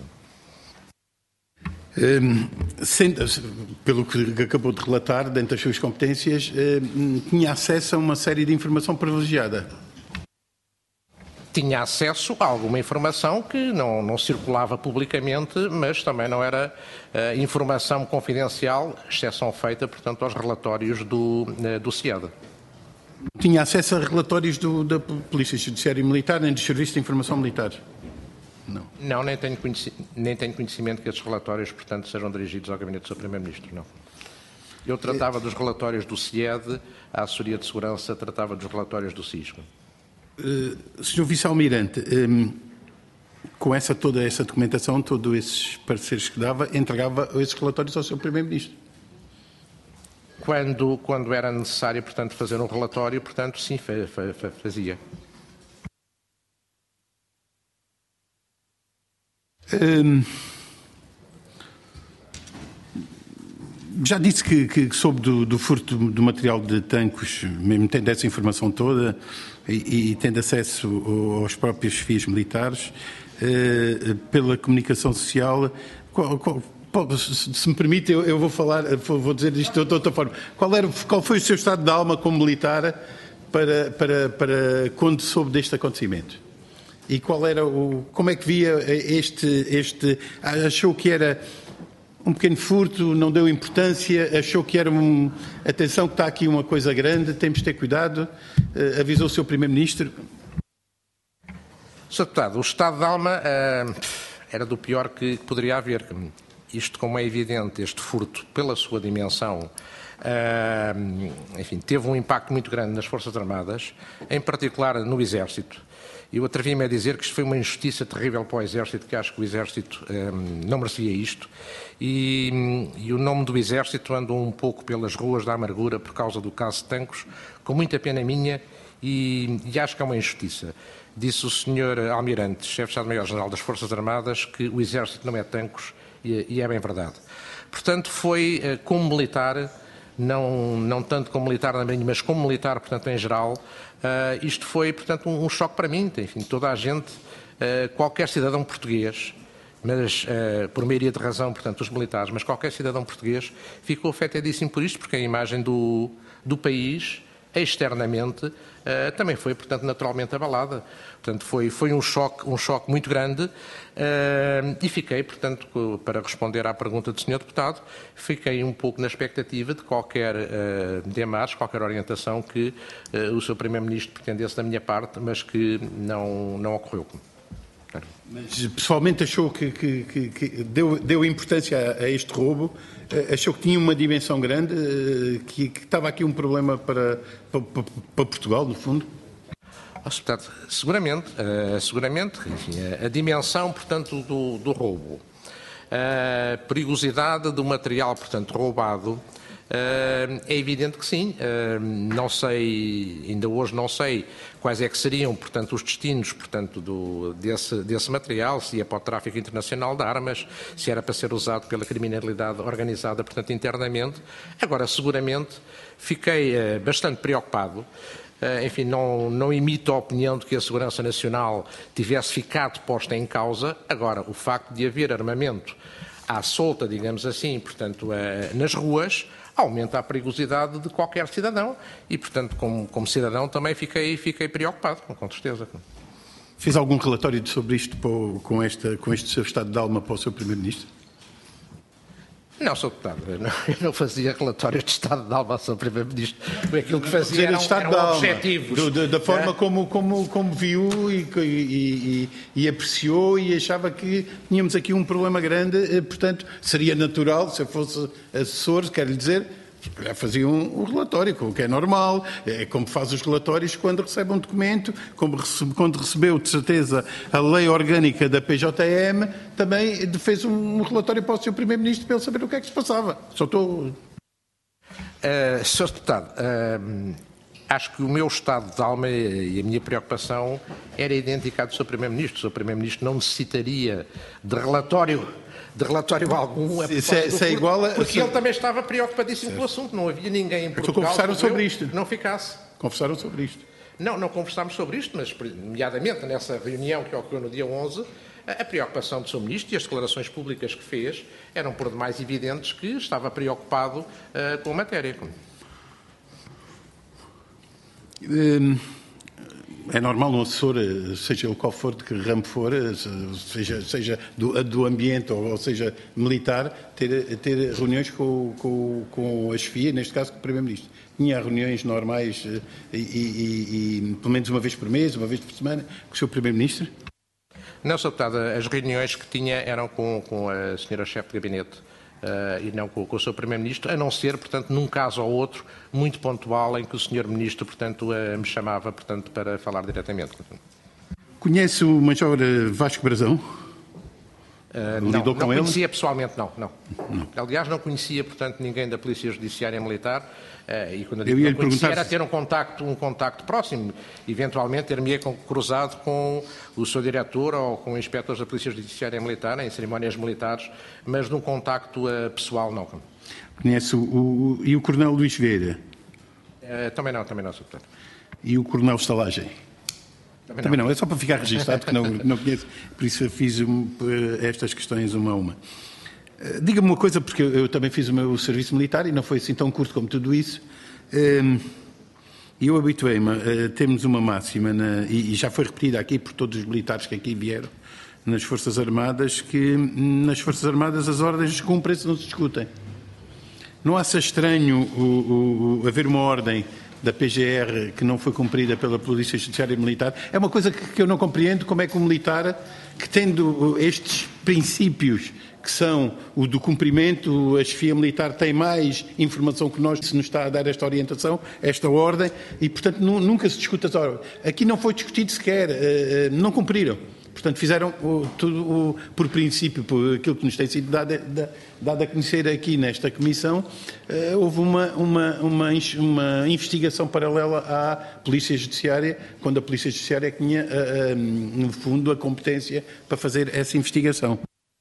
Speaker 7: Um, sendo, pelo que acabou de relatar, dentro das suas competências, um, tinha acesso a uma série de informação privilegiada.
Speaker 2: Tinha acesso a alguma informação que não, não circulava publicamente, mas também não era uh, informação confidencial, exceção feita, portanto, aos relatórios do, uh, do C I E D.
Speaker 7: Tinha acesso a relatórios do, da Polícia Judiciária e Militar, nem dos Serviços de Informação Militar? Não.
Speaker 2: Não, nem tenho, nem tenho conhecimento que esses relatórios, portanto, sejam dirigidos ao Gabinete do seu Primeiro-Ministro, não. Eu tratava dos relatórios do C I E D, a Assessoria de Segurança tratava dos relatórios do C I S C.
Speaker 7: Uh, senhor Vice-Almirante, um, com essa, toda essa documentação, todos esses pareceres que dava, entregava esses relatórios ao seu Primeiro-Ministro?
Speaker 2: quando, quando era necessário, portanto, fazer um relatório, portanto, sim, fa, fa, fazia.
Speaker 7: Hum, já disse que, que soube do, do furto do material de tanques, mesmo tendo essa informação toda e, e tendo acesso aos próprios fios militares, uh, pela comunicação social. Qual, qual, se me permite, eu, eu vou falar, vou dizer isto de outra forma. Qual, era, qual foi o seu estado de alma como militar para, para, para quando soube deste acontecimento? E qual era o, como é que via este, este, achou que era um pequeno furto, não deu importância, achou que era um, atenção que está aqui uma coisa grande, temos de ter cuidado, uh, avisou o seu Primeiro-Ministro?
Speaker 2: senhor Deputado, o estado de alma uh, era do pior que poderia haver. Isto, como é evidente, este furto, pela sua dimensão, uh, enfim, teve um impacto muito grande nas Forças Armadas, em particular no Exército. Eu atrevi-me a dizer que isto foi uma injustiça terrível para o Exército, que acho que o Exército um, não merecia isto. E, e o nome do Exército andou um pouco pelas ruas da amargura por causa do caso de Tancos, com muita pena minha, e, e acho que é uma injustiça. Disse o senhor Almirante, chefe de Estado-Maior-General das Forças Armadas, que o Exército não é Tancos, e, e é bem verdade. Portanto, foi uh, como militar, não, não tanto como militar na Marinha, mas como militar, portanto, em geral, uh, isto foi, portanto, um, um choque para mim. Enfim, toda a gente, uh, qualquer cidadão português, mas uh, por maioria de razão, portanto, os militares, mas qualquer cidadão português ficou afetadíssimo por isto, porque a imagem do, do país, externamente, uh, também foi, portanto, naturalmente abalada. Portanto, foi, foi um choque, um choque muito grande uh, e fiquei, portanto, para responder à pergunta do senhor Deputado, fiquei um pouco na expectativa de qualquer uh, demarche, qualquer orientação que uh, o seu Primeiro-Ministro pretendesse da minha parte, mas que não, não ocorreu.
Speaker 7: Mas pessoalmente achou que, que, que, que deu, deu importância a, a este roubo, achou que tinha uma dimensão grande, que, que estava aqui um problema para, para, para Portugal, no fundo?
Speaker 2: Portanto, seguramente, uh, seguramente enfim, a, a dimensão, portanto, do, do roubo, a perigosidade do material, portanto, roubado, Uh, é evidente que sim, uh, não sei, ainda hoje não sei quais é que seriam, portanto, os destinos, portanto, do, desse, desse material, se ia para o tráfico internacional de armas, se era para ser usado pela criminalidade organizada, portanto, internamente. Agora, seguramente, fiquei uh, bastante preocupado. Uh, enfim, não, não imito a opinião de que a segurança nacional tivesse ficado posta em causa. Agora, o facto de haver armamento à solta, digamos assim, portanto, uh, nas ruas, aumenta a perigosidade de qualquer cidadão e, portanto, como, como cidadão também fiquei, fiquei preocupado, com certeza.
Speaker 7: Fez algum relatório sobre isto com, esta, com este seu estado de alma para o seu Primeiro-Ministro?
Speaker 2: Não, senhor Deputado, eu não, eu não fazia relatório de estado de alma ao seu Primeiro-Ministro. Aquilo que fazia eram, eram objetivos.
Speaker 7: Do, da, da forma é? como, como, como viu e, e, e, e apreciou e achava que tínhamos aqui um problema grande, portanto, seria natural, se eu fosse assessor, quero lhe dizer, fazia um, um relatório, que é normal, é como faz os relatórios quando recebe um documento, como recebe, quando recebeu, de certeza, a lei orgânica da P J M, também fez um relatório para o seu Primeiro-Ministro para ele saber o que é que se passava. Só estou...
Speaker 2: Uh, senhor Deputado, uh, acho que o meu estado de alma e a minha preocupação era idêntica à do seu Primeiro-Ministro. O seu Primeiro-Ministro não necessitaria de relatório de relatório algum, é
Speaker 7: isso é, isso é igual a...
Speaker 2: porque ele também estava preocupadíssimo certo. com o assunto. Não havia ninguém em Portugal
Speaker 7: então conversaram sobre isto.
Speaker 2: que não ficasse.
Speaker 7: Conversaram sobre isto.
Speaker 2: Não, não conversámos sobre isto, mas, nomeadamente, nessa reunião que ocorreu no dia onze, a preocupação do seu Ministro e as declarações públicas que fez eram por demais evidentes que estava preocupado uh, com a matéria.
Speaker 7: Hum... É normal um assessor, seja ele qual for, de que ramo for, seja, seja do, do ambiente ou seja militar, ter, ter reuniões com, com, com a chefia, neste caso com o Primeiro-Ministro. Tinha reuniões normais e, e, e pelo menos uma vez por mês, uma vez por semana, com o seu Primeiro-Ministro?
Speaker 2: Não, senhor Deputado, as reuniões que tinha eram com, com a senhora chefe de gabinete. Uh, e não com, com o seu Primeiro-Ministro, a não ser, portanto, num caso ou outro, muito pontual, em que o senhor Ministro, portanto, uh, me chamava, portanto, para falar diretamente.
Speaker 7: Conhece o Major Vasco Brazão?
Speaker 2: Uh, não,
Speaker 7: Lidou
Speaker 2: não
Speaker 7: com ele?
Speaker 2: conhecia pessoalmente, não, não,
Speaker 7: não.
Speaker 2: Aliás, não conhecia, portanto, ninguém da Polícia Judiciária Militar. Uh, e quando eu
Speaker 7: eu
Speaker 2: digo
Speaker 7: ia
Speaker 2: não conhecia,
Speaker 7: perguntar...
Speaker 2: era ter um contacto, um contacto próximo. Eventualmente, ter-me cruzado com o seu diretor ou com inspectores da Polícia Judiciária Militar, em cerimónias militares, mas de um contacto uh, pessoal, não.
Speaker 7: Conhece o, o, e o Coronel Luís Vieira?
Speaker 2: Uh, também não, também não, senhor Deputado.
Speaker 7: E o Coronel Estalagem?
Speaker 2: Também,
Speaker 7: Também
Speaker 2: não.
Speaker 7: não, é só para ficar registado, que não, não conheço, por isso eu fiz um, estas questões uma a uma. Uh, Diga-me uma coisa, porque eu, eu também fiz o meu serviço militar e não foi assim tão curto como tudo isso. Uh, eu habituei-me a termos uma máxima, na, e, e já foi repetida aqui por todos os militares que aqui vieram, nas Forças Armadas, que nas Forças Armadas as ordens cumprem-se, não se discutem. Não acha estranho o, o, haver uma ordem da P G R que não foi cumprida pela Polícia Judiciária Militar? É uma coisa que, que eu não compreendo, como é que um militar, que tendo estes princípios, que são o do cumprimento, a chefia militar tem mais informação que nós, se nos está a dar esta orientação, esta ordem, e portanto nunca se discute as ordens. Aqui não foi discutido sequer, não cumpriram. Portanto, fizeram o, tudo o, por princípio, por aquilo que nos tem sido dado, dado a conhecer aqui nesta Comissão, uh, houve uma, uma, uma, uma investigação paralela à Polícia Judiciária, quando a Polícia Judiciária tinha, uh, uh, no fundo, a competência para fazer essa investigação.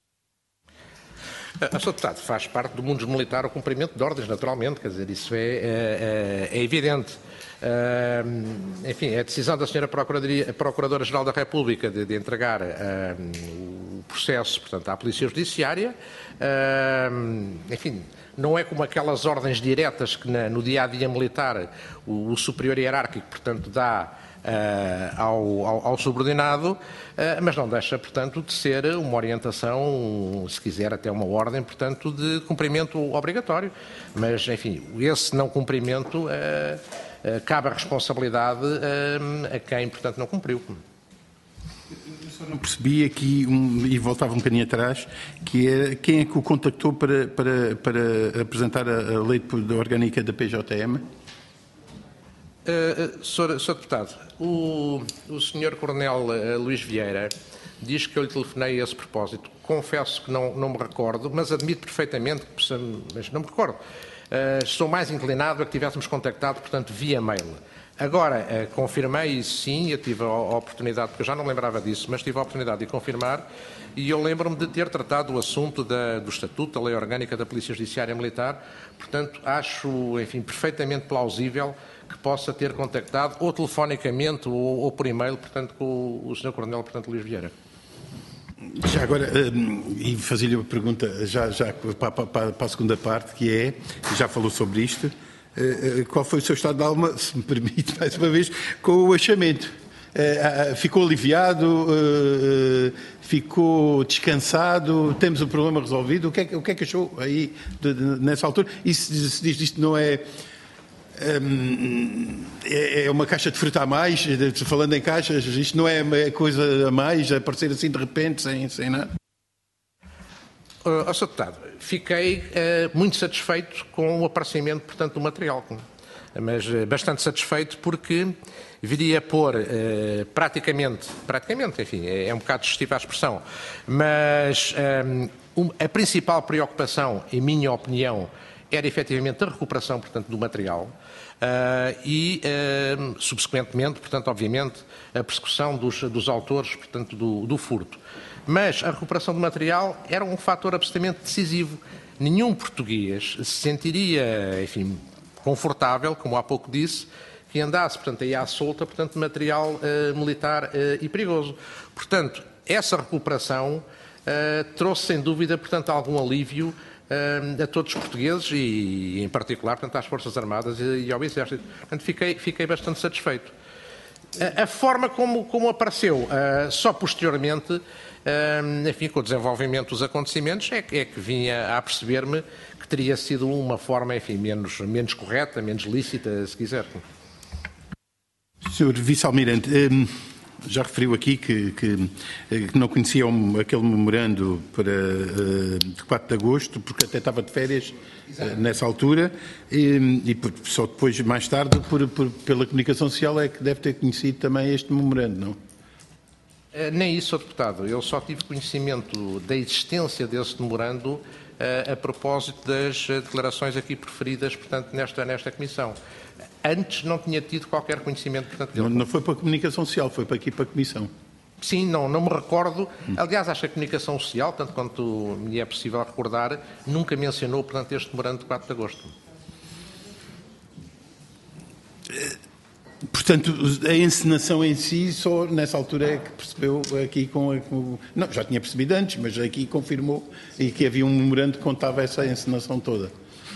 Speaker 2: A senhor Deputado, faz parte do mundo militar o cumprimento de ordens, naturalmente, quer dizer, isso é, é, é evidente. Uh, enfim, a decisão da senhora Procuradora-Geral da República de, de entregar uh, o processo, portanto, à Polícia Judiciária, uh, enfim, não é como aquelas ordens diretas que na, no dia-a-dia militar o, o superior hierárquico, portanto, dá Uh, ao, ao, ao subordinado, uh, mas não deixa, portanto, de ser uma orientação, se quiser até uma ordem, portanto, de cumprimento obrigatório. Mas, enfim, esse não cumprimento uh, uh, cabe a responsabilidade uh, a quem, portanto, não cumpriu.
Speaker 7: Eu só não percebi aqui, um, e voltava um bocadinho atrás, que é quem é que o contactou para, para, para apresentar a, a lei de orgânica da P J M?
Speaker 2: Uh, senhor, senhor Deputado, o, o senhor Coronel uh, Luís Vieira diz que eu lhe telefonei a esse propósito. Confesso que não, não me recordo, mas admito perfeitamente que possamos, mas não me recordo. Uh, estou mais inclinado a que tivéssemos contactado, portanto, via mail. Agora, uh, confirmei isso sim, eu tive a, a oportunidade, porque eu já não lembrava disso, mas tive a oportunidade de confirmar, e eu lembro-me de ter tratado o assunto da, do Estatuto, da Lei Orgânica da Polícia Judiciária Militar, portanto, acho, enfim, perfeitamente plausível que possa ter contactado ou telefonicamente ou, ou por e-mail, portanto, com o, o senhor Coronel, portanto, Luís Vieira.
Speaker 7: Já agora, e fazia-lhe uma pergunta, já, já para, para, para a segunda parte, que é, já falou sobre isto, qual foi o seu estado de alma, se me permite, mais uma vez, com o achamento? Ficou aliviado? Ficou descansado? Temos o problema resolvido? O que é que, o que, é que achou aí de, de, nessa altura? E se, se diz isto não é... É uma caixa de fruta a mais, falando em caixas, isto não é uma coisa a mais, a aparecer assim de repente, sem, sem nada?
Speaker 2: Uh, senhor Deputado, fiquei uh, muito satisfeito com o aparecimento, portanto, do material, mas uh, bastante satisfeito porque viria a pôr uh, praticamente, praticamente, enfim, é, é um bocado excessiva a expressão, mas um, a principal preocupação, em minha opinião, era efetivamente a recuperação, portanto, do material uh, e, uh, subsequentemente, portanto, obviamente, a persecução dos, dos autores, portanto, do, do furto. Mas a recuperação do material era um fator absolutamente decisivo. Nenhum português se sentiria, enfim, confortável, como há pouco disse, que andasse, portanto, aí à solta, portanto, material uh, militar uh, e perigoso. Portanto, essa recuperação uh, trouxe, sem dúvida, portanto, algum alívio a todos os portugueses e, em particular, portanto, às Forças Armadas e ao Exército. Portanto, fiquei, fiquei bastante satisfeito. A, a forma como, como apareceu, uh, só posteriormente, uh, enfim, com o desenvolvimento dos acontecimentos, é que, é que vinha a perceber-me que teria sido uma forma, enfim, menos, menos correta, menos lícita, se quiser.
Speaker 7: senhor Vice-Almirante, um... já referiu aqui que, que, que não conhecia um, aquele memorando para, uh, de quatro de agosto, porque até estava de férias uh, nessa altura, e, e por, só depois, mais tarde, por, por, pela comunicação social, é que deve ter conhecido também este memorando, não?
Speaker 2: Nem isso, senhor Deputado. Eu só tive conhecimento da existência desse memorando a, a propósito das declarações aqui preferidas, portanto, nesta, nesta Comissão. Antes não tinha tido qualquer conhecimento, portanto, dele.
Speaker 7: Não, não foi para a comunicação social, foi para aqui para a Comissão.
Speaker 2: Sim, não, não me recordo. Aliás, acho que a comunicação social, tanto quanto me é possível recordar, nunca mencionou, portanto, este memorando de quatro de agosto.
Speaker 7: Portanto, a encenação em si, só nessa altura é que percebeu aqui com, a, com... Não, já tinha percebido antes, mas aqui confirmou e que havia um memorando que contava essa encenação toda.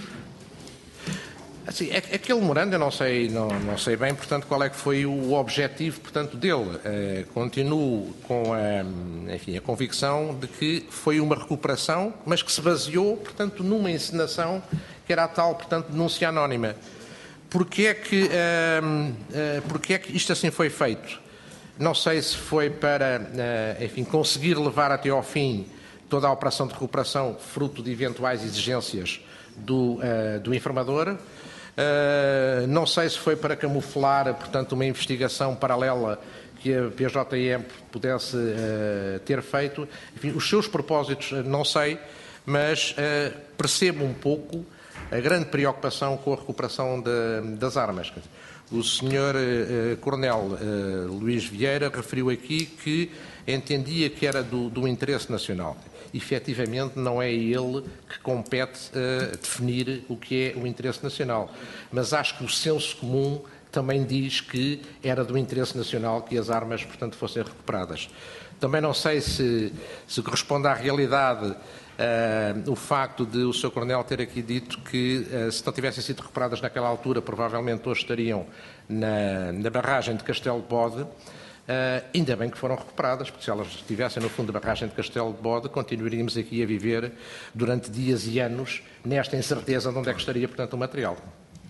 Speaker 2: Assim, aquele memorando, eu não sei, não, não sei bem, portanto, qual é que foi o objetivo, portanto, dele. Eh, continuo com a, enfim, a convicção de que foi uma recuperação, mas que se baseou, portanto, numa encenação que era a tal, portanto, denúncia anónima. Porquê é que, uh, uh, porquê é que isto assim foi feito? Não sei se foi para, uh, enfim, conseguir levar até ao fim toda a operação de recuperação fruto de eventuais exigências do, uh, do informador. Uh, não sei se foi para camuflar, portanto, uma investigação paralela que a P J M pudesse uh, ter feito. Enfim, os seus propósitos não sei, mas uh, percebo um pouco a grande preocupação com a recuperação de, das armas. O senhor uh, Coronel uh, Luís Vieira referiu aqui que entendia que era do, do interesse nacional. Efetivamente, não é ele que compete uh, definir o que é o interesse nacional. Mas acho que o senso comum também diz que era do interesse nacional que as armas, portanto, fossem recuperadas. Também não sei se, se corresponde à realidade Uh, o facto de o senhor Coronel ter aqui dito que uh, se não tivessem sido recuperadas naquela altura, provavelmente hoje estariam na, na barragem de Castelo de Bode. Uh, ainda bem que foram recuperadas, porque se elas estivessem no fundo da barragem de Castelo de Bode, continuaríamos aqui a viver durante dias e anos nesta incerteza de onde é que estaria, portanto, o material.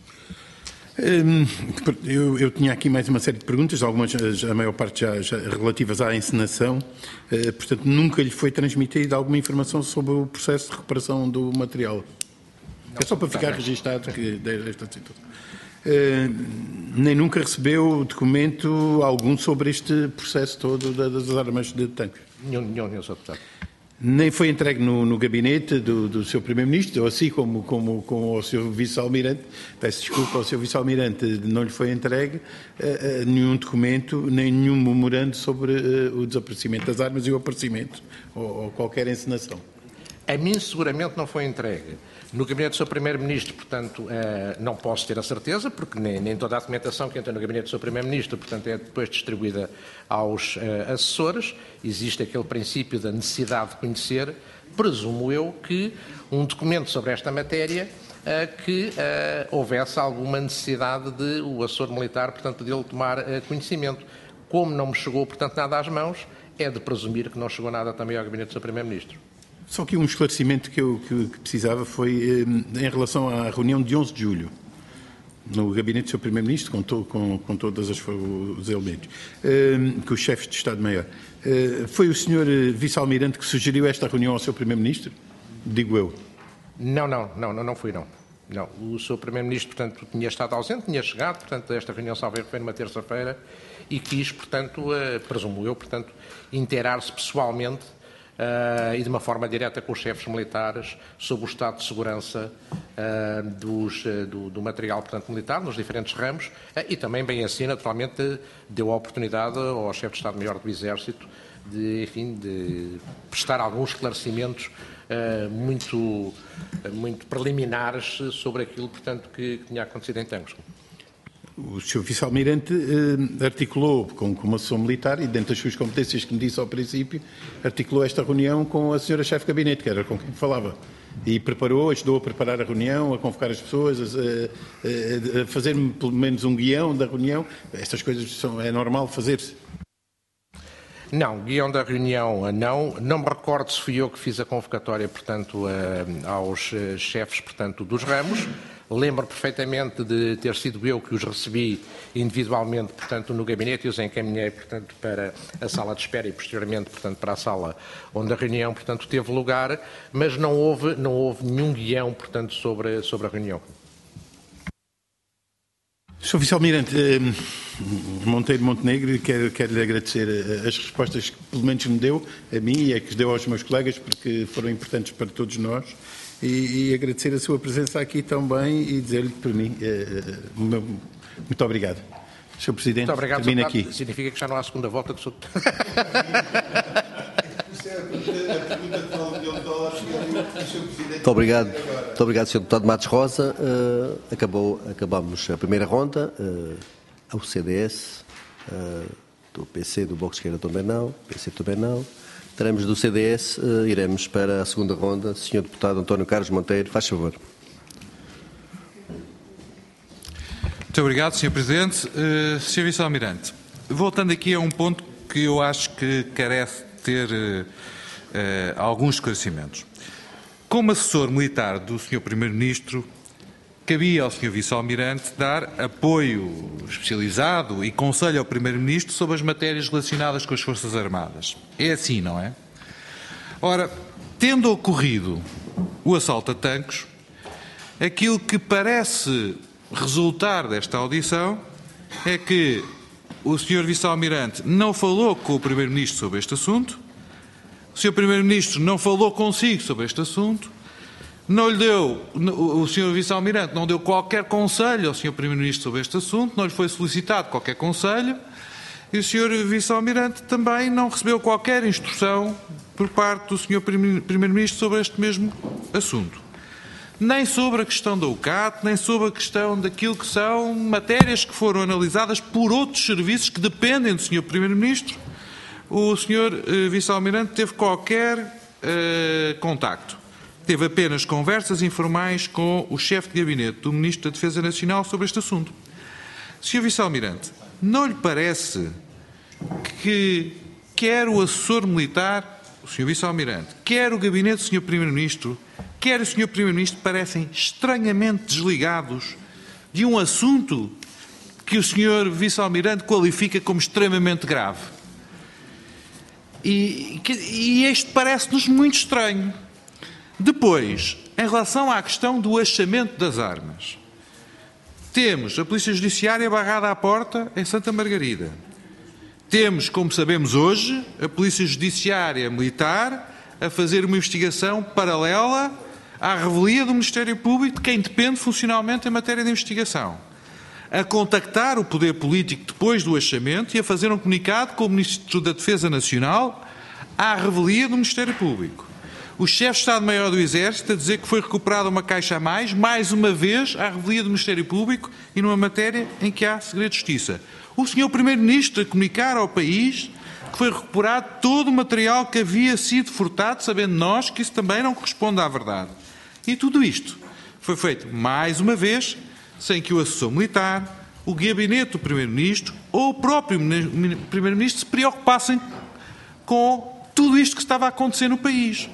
Speaker 7: Eu, eu tinha aqui mais uma série de perguntas, algumas, a maior parte já, já relativas à encenação. Portanto, nunca lhe foi transmitida alguma informação sobre o processo de recuperação do material. Não, é só para ficar registado que desta situação. Nem nunca recebeu documento algum sobre este processo todo das armas de tanque?
Speaker 2: Nenhum, nenhum, nenhum, senhor Deputado.
Speaker 7: Nem foi entregue no, no gabinete do, do seu Primeiro-Ministro, assim como, como, como ao seu Vice-Almirante, peço desculpa, ao seu Vice-Almirante não lhe foi entregue uh, uh, nenhum documento, nem nenhum memorando sobre uh, o desaparecimento das armas e o aparecimento, ou, ou qualquer encenação.
Speaker 2: A mim seguramente não foi entregue. No gabinete do seu Primeiro-Ministro, portanto, não posso ter a certeza, porque nem, nem toda a documentação que entra no gabinete do seu Primeiro-Ministro, portanto, é depois distribuída aos assessores. Existe aquele princípio da necessidade de conhecer. Presumo eu que um documento sobre esta matéria que houvesse alguma necessidade de o assessor militar, portanto, dele tomar conhecimento. Como não me chegou, portanto, nada às mãos, é de presumir que não chegou nada também ao gabinete do seu Primeiro-Ministro.
Speaker 7: Só que um esclarecimento que eu que, que precisava foi eh, em relação à reunião de onze de julho, no gabinete do seu Primeiro-Ministro, com, to, com, com todos os elementos, eh, com os chefes de Estado-Maior. Eh, foi o senhor Vice-Almirante que sugeriu esta reunião ao seu Primeiro-Ministro? Digo eu.
Speaker 2: Não, não, não, não, não fui, não. Não, o seu Primeiro-Ministro, portanto, tinha estado ausente, tinha chegado, portanto, esta reunião, salvo erro, foi numa terça-feira, e quis, portanto, eh, presumo eu, portanto, inteirar-se pessoalmente Uh, e de uma forma direta com os chefes militares sobre o estado de segurança uh, dos, uh, do, do material, portanto, militar, nos diferentes ramos, uh, e também, bem assim, naturalmente, deu a oportunidade ao chefe de Estado-Maior do Exército de, enfim, de prestar alguns esclarecimentos uh, muito, uh, muito preliminares sobre aquilo, portanto, que, que tinha acontecido em Tancos.
Speaker 7: O senhor Vice-Almirante eh, articulou com, com uma sessão militar e, dentro das suas competências que me disse ao princípio, articulou esta reunião com a senhora chefe de gabinete, que era com quem falava. E preparou, ajudou a preparar a reunião, a convocar as pessoas, a, a, a fazer pelo menos um guião da reunião. Estas coisas são, é normal fazer-se.
Speaker 2: Não, guião da reunião não. Não me recordo se fui eu que fiz a convocatória, portanto, aos chefes, portanto, dos ramos. Lembro perfeitamente de ter sido eu que os recebi individualmente, portanto, no gabinete e os encaminhei, portanto, para a sala de espera e, posteriormente, portanto, para a sala onde a reunião, portanto, teve lugar, mas não houve, não houve nenhum guião, portanto, sobre, sobre a reunião.
Speaker 7: senhor Vice-Almirante Monteiro Montenegro, quero, quero lhe agradecer as respostas que pelo menos me deu, a mim e a que deu aos meus colegas, porque foram importantes para todos nós, e, e agradecer a sua presença aqui também e dizer-lhe para mim, muito obrigado. senhor Presidente,
Speaker 2: muito obrigado,
Speaker 7: termino aqui.
Speaker 2: Significa que já não há segunda volta que sou...
Speaker 4: Muito obrigado, muito obrigado, senhor Deputado Matos Rosa. Uh, acabou, acabamos a primeira ronda. Uh, ao C D S, uh, do P C, do Bloco de Esquerda também não, P C também não. Teremos do C D S, uh, iremos para a segunda ronda. senhor Deputado António Carlos Monteiro, faz favor.
Speaker 5: Muito obrigado, senhor Presidente. Uh, senhor Vice-Almirante, voltando aqui a um ponto que eu acho que carece de ter uh, uh, alguns esclarecimentos. Como assessor militar do senhor Primeiro-Ministro, cabia ao senhor Vice-Almirante dar apoio especializado e conselho ao Primeiro-Ministro sobre as matérias relacionadas com as Forças Armadas. É assim, não é? Ora, tendo ocorrido o assalto a Tancos, aquilo que parece resultar desta audição é que o senhor Vice-Almirante não falou com o Primeiro-Ministro sobre este assunto, o senhor Primeiro-Ministro não falou consigo sobre este assunto, não lhe deu, o senhor Vice-Almirante não deu qualquer conselho ao senhor Primeiro-Ministro sobre este assunto, não lhe foi solicitado qualquer conselho, e o senhor Vice-Almirante também não recebeu qualquer instrução por parte do senhor Primeiro-Ministro sobre este mesmo assunto. Nem sobre a questão da U C A T, nem sobre a questão daquilo que são matérias que foram analisadas por outros serviços que dependem do senhor Primeiro-Ministro. O senhor uh, Vice-Almirante teve qualquer uh, contacto. Teve apenas conversas informais com o chefe de gabinete do Ministro da Defesa Nacional sobre este assunto. senhor Vice-Almirante, não lhe parece que quer o assessor militar, o senhor Vice-Almirante, quer o gabinete do senhor Primeiro-Ministro, quer o senhor Primeiro-Ministro parecem estranhamente desligados de um assunto que o senhor Vice-Almirante qualifica como extremamente grave? E, e este parece-nos muito estranho. Depois, em relação à questão do achamento das armas, temos a Polícia Judiciária barrada à porta em Santa Margarida. Temos, como sabemos hoje, a Polícia Judiciária Militar a fazer uma investigação paralela à revelia do Ministério Público, de quem depende funcionalmente em matéria de investigação, a contactar o poder político depois do achamento e a fazer um comunicado com o Ministro da Defesa Nacional à revelia do Ministério Público. O chefe de Estado-Maior do Exército a dizer que foi recuperada uma caixa a mais, mais uma vez à revelia do Ministério Público e numa matéria em que há segredo de justiça. O senhor Primeiro-Ministro a comunicar ao país que foi recuperado todo o material que havia sido furtado, sabendo nós que isso também não corresponde à verdade. E tudo isto foi feito, mais uma vez, sem que o assessor militar, o gabinete do Primeiro-Ministro ou o próprio Primeiro-Ministro se preocupassem com tudo isto que estava a acontecer no país.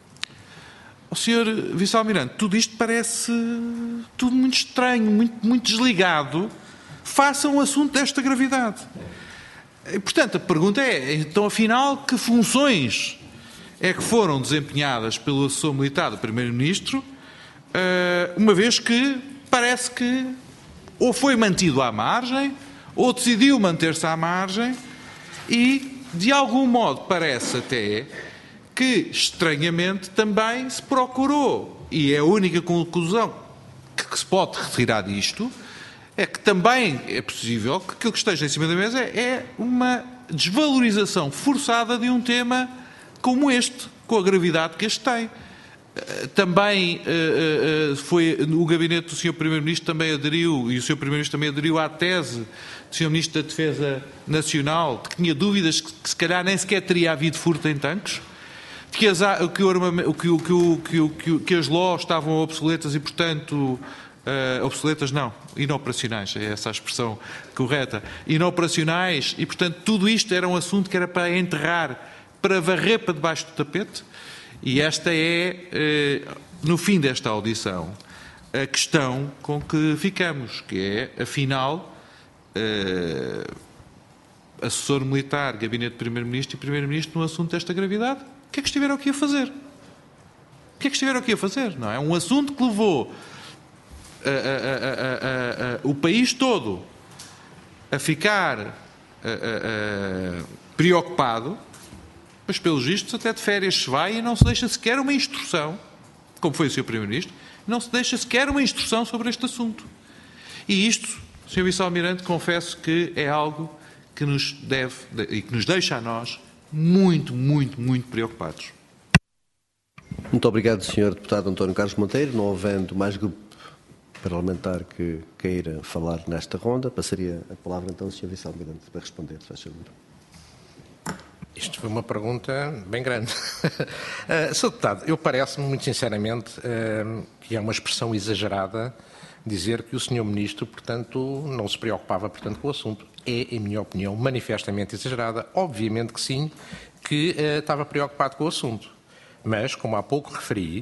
Speaker 5: O senhor Vice-Almirante, tudo isto parece tudo muito estranho, muito, muito desligado, face a um assunto desta gravidade. E, portanto, a pergunta é, então, afinal, que funções é que foram desempenhadas pelo assessor militar do Primeiro-Ministro, uma vez que parece que ou foi mantido à margem, ou decidiu manter-se à margem, e, de algum modo, parece até que, estranhamente, também se procurou, e é a única conclusão que se pode retirar disto, é que também é possível que aquilo que esteja em cima da mesa é uma desvalorização forçada de um tema como este, com a gravidade que este tem. Também foi o gabinete do senhor Primeiro-Ministro também aderiu, e o senhor Primeiro-Ministro também aderiu à tese do senhor Ministro da Defesa Nacional, de que tinha dúvidas que, que se calhar nem sequer teria havido furto em tanques, de que as, que, o, que, o, que, o, que, que as L O estavam obsoletas e, portanto, Uh, obsoletas não, inoperacionais, é essa a expressão correta, inoperacionais, e portanto tudo isto era um assunto que era para enterrar, para varrer para debaixo do tapete, e esta é, uh, no fim desta audição, a questão com que ficamos, que é, afinal, uh, assessor militar, gabinete de Primeiro-Ministro e Primeiro-Ministro num assunto desta gravidade, o que é que estiveram aqui a fazer? O que é que estiveram aqui a fazer? Não é? Um assunto que levou A, a, o país todo a ficar uh, uh, uh, preocupado, mas pelos vistos até de férias se vai e não se deixa sequer uma instrução, como foi o senhor Primeiro-Ministro, não se deixa sequer uma instrução sobre este assunto. E isto, senhor Vice-Almirante, confesso que é algo que nos deve e que nos deixa a nós muito, muito, muito preocupados.
Speaker 4: Muito obrigado, senhor Deputado António Carlos Monteiro. Não havendo mais grupo parlamentar que queira falar nesta ronda, passaria a palavra então ao senhor Vice-Almirante para responder, se faz favor.
Speaker 2: Isto foi uma pergunta bem grande. uh, senhor Deputado, eu parece-me, muito sinceramente, uh, que é uma expressão exagerada dizer que o senhor Ministro, portanto, não se preocupava, portanto, com o assunto. É, em minha opinião, manifestamente exagerada. Obviamente que sim, que uh, estava preocupado com o assunto. Mas, como há pouco referi,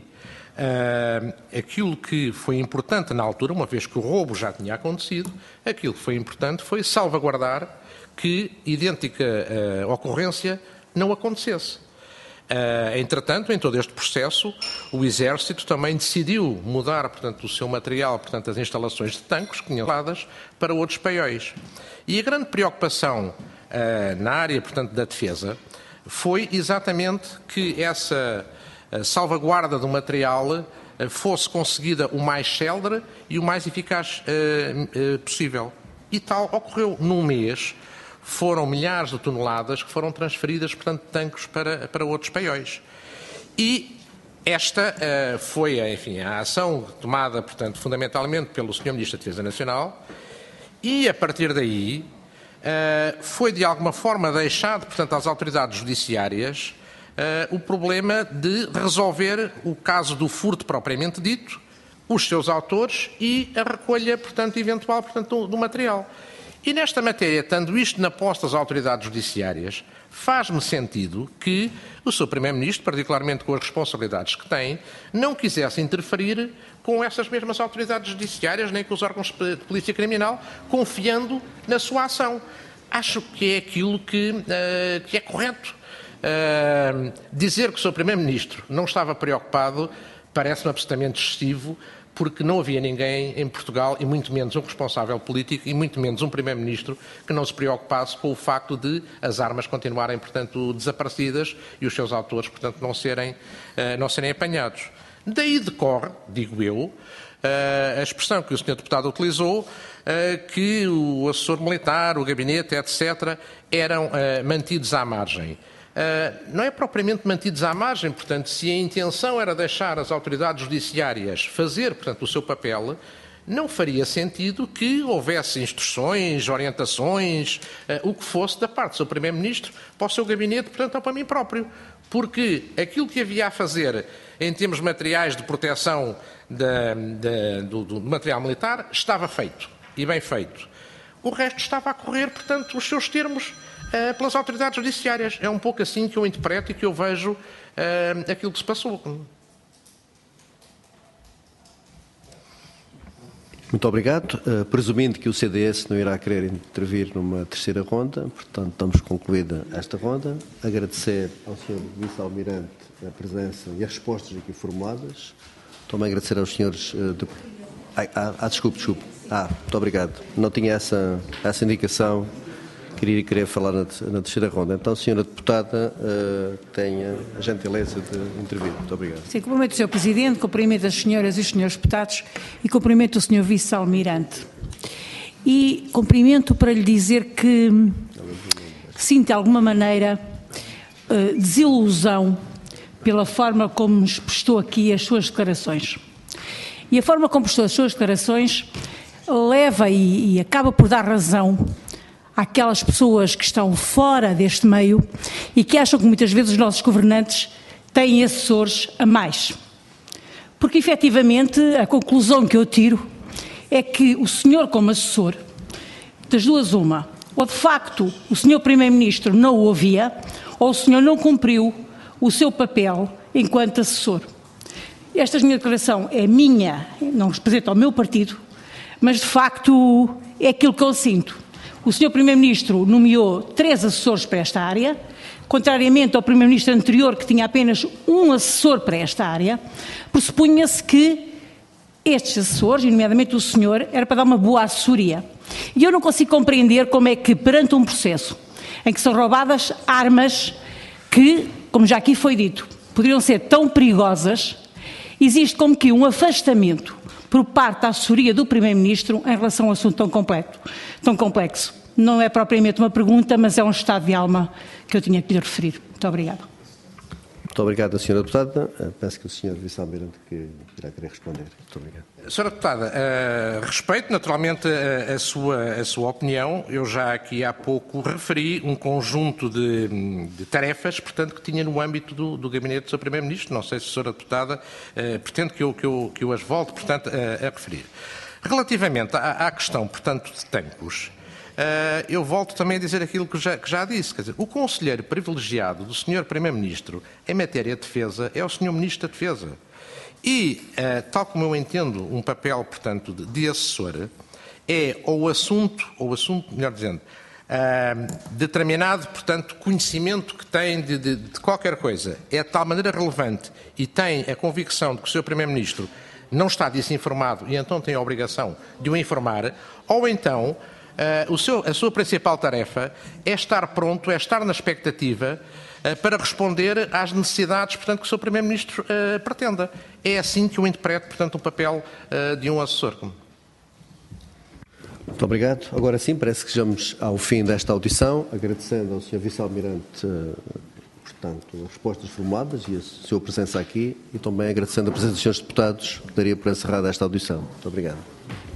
Speaker 2: uh, aquilo que foi importante na altura, uma vez que o roubo já tinha acontecido, aquilo que foi importante foi salvaguardar que idêntica uh, ocorrência não acontecesse. Uh, entretanto, em todo este processo, o Exército também decidiu mudar, portanto, o seu material, portanto, as instalações de tanques que tinham usadas para outros paióis. E a grande preocupação uh, na área, portanto, da defesa foi exatamente que essa uh, salvaguarda do material uh, fosse conseguida o mais célere e o mais eficaz uh, uh, possível. E tal ocorreu num mês. Foram milhares de toneladas que foram transferidas, portanto, de tanques para, para outros paióis. E esta uh, foi, enfim, a ação tomada, portanto, fundamentalmente pelo senhor Ministro da Defesa Nacional e, a partir daí, uh, foi, de alguma forma, deixado, portanto, às autoridades judiciárias uh, o problema de resolver o caso do furto propriamente dito, os seus autores e a recolha, portanto, eventual, portanto, do, do material. E nesta matéria, tendo isto na posta das autoridades judiciárias, faz-me sentido que o seu Primeiro-Ministro, particularmente com as responsabilidades que tem, não quisesse interferir com essas mesmas autoridades judiciárias, nem com os órgãos de polícia criminal, confiando na sua ação. Acho que é aquilo que, uh, que é correto. Uh, dizer que o seu Primeiro-Ministro não estava preocupado parece-me absolutamente excessivo, porque não havia ninguém em Portugal, e muito menos um responsável político, e muito menos um Primeiro-Ministro, que não se preocupasse com o facto de as armas continuarem, portanto, desaparecidas e os seus autores, portanto, não serem, uh, não serem apanhados. Daí decorre, digo eu, uh, a expressão que o senhor Deputado utilizou, uh, que o assessor militar, o gabinete, etcétera, eram uh, mantidos à margem. Uh, não é propriamente mantidos à margem, portanto, se a intenção era deixar as autoridades judiciárias fazer, portanto, o seu papel, não faria sentido que houvesse instruções, orientações, uh, o que fosse da parte do seu Primeiro-Ministro para o seu gabinete, portanto, ou para mim próprio. Porque aquilo que havia a fazer em termos materiais de proteção da, da, do, do material militar estava feito, e bem feito. O resto estava a correr, portanto, os seus termos Uh, pelas autoridades judiciárias. É um pouco assim que eu interpreto e que eu vejo uh, aquilo que se passou.
Speaker 4: Muito obrigado. Uh, presumindo que o C D S não irá querer intervir numa terceira ronda, portanto, estamos concluída esta ronda. Agradecer ao senhor Vice-Almirante a presença e as respostas aqui formuladas. Também agradecer aos senhores... Uh, de... ah, ah, desculpe, desculpe. Ah, muito obrigado. Não tinha essa, essa indicação. Queria, queria falar na, na terceira ronda. Então, senhora Deputada, uh, tenha a gentileza de intervir. Muito obrigado.
Speaker 8: Sim, cumprimento o senhor Presidente, cumprimento as senhoras e os senhores deputados e cumprimento o senhor Vice-Almirante. E cumprimento para lhe dizer que sinto, de alguma maneira, uh, desilusão pela forma como nos prestou aqui as suas declarações. E a forma como prestou as suas declarações leva e, e acaba por dar razão àquelas pessoas que estão fora deste meio e que acham que muitas vezes os nossos governantes têm assessores a mais. Porque, efetivamente, a conclusão que eu tiro é que o senhor, como assessor, das duas uma, ou de facto o senhor Primeiro-Ministro não o ouvia, ou o senhor não cumpriu o seu papel enquanto assessor. Esta minha declaração é minha, não representa o meu partido, mas de facto é aquilo que eu sinto. O senhor Primeiro-Ministro nomeou três assessores para esta área, contrariamente ao Primeiro-Ministro anterior, que tinha apenas um assessor para esta área. Pressupunha-se que estes assessores, e nomeadamente o senhor, era para dar uma boa assessoria. E eu não consigo compreender como é que, perante um processo em que são roubadas armas que, como já aqui foi dito, poderiam ser tão perigosas, existe como que um afastamento por parte da assessoria do Primeiro-Ministro em relação a um assunto tão complexo, tão complexo. Não é propriamente uma pergunta, mas é um estado de alma que eu tinha que lhe referir. Muito obrigada.
Speaker 4: Muito obrigado, senhora Deputada. Penso que o senhor Vice-Almirante que irá querer responder. Muito obrigado.
Speaker 2: senhora Deputada, uh, respeito naturalmente a, a, sua, a sua opinião. Eu já aqui há pouco referi um conjunto de, de tarefas, portanto, que tinha no âmbito do, do gabinete do seu Primeiro-Ministro. Não sei se a senhora Deputada uh, pretende que eu, que, eu, que eu as volte, portanto, a, a referir. Relativamente à, à questão, portanto, de tempos, Uh, eu volto também a dizer aquilo que já, que já disse. Quer dizer, o conselheiro privilegiado do senhor Primeiro-Ministro em matéria de defesa é o senhor Ministro da Defesa. E, uh, tal como eu entendo um papel, portanto, de, de assessor, é ou o assunto, ou o assunto, melhor dizendo, uh, determinado, portanto, conhecimento que tem de, de, de qualquer coisa é de tal maneira relevante e tem a convicção de que o senhor Primeiro-Ministro não está desinformado e então tem a obrigação de o informar, ou então Uh, o seu, a sua principal tarefa é estar pronto, é estar na expectativa uh, para responder às necessidades, portanto, que o seu Primeiro-Ministro uh, pretenda. É assim que eu interpreto, portanto, o papel uh, de um assessor.
Speaker 4: Muito obrigado. Agora sim, parece que chegamos ao fim desta audição, agradecendo ao senhor Vice-Almirante, uh, portanto, as respostas formuladas e a sua presença aqui, e também agradecendo a presença dos senhores deputados, que daria por encerrada esta audição. Muito obrigado.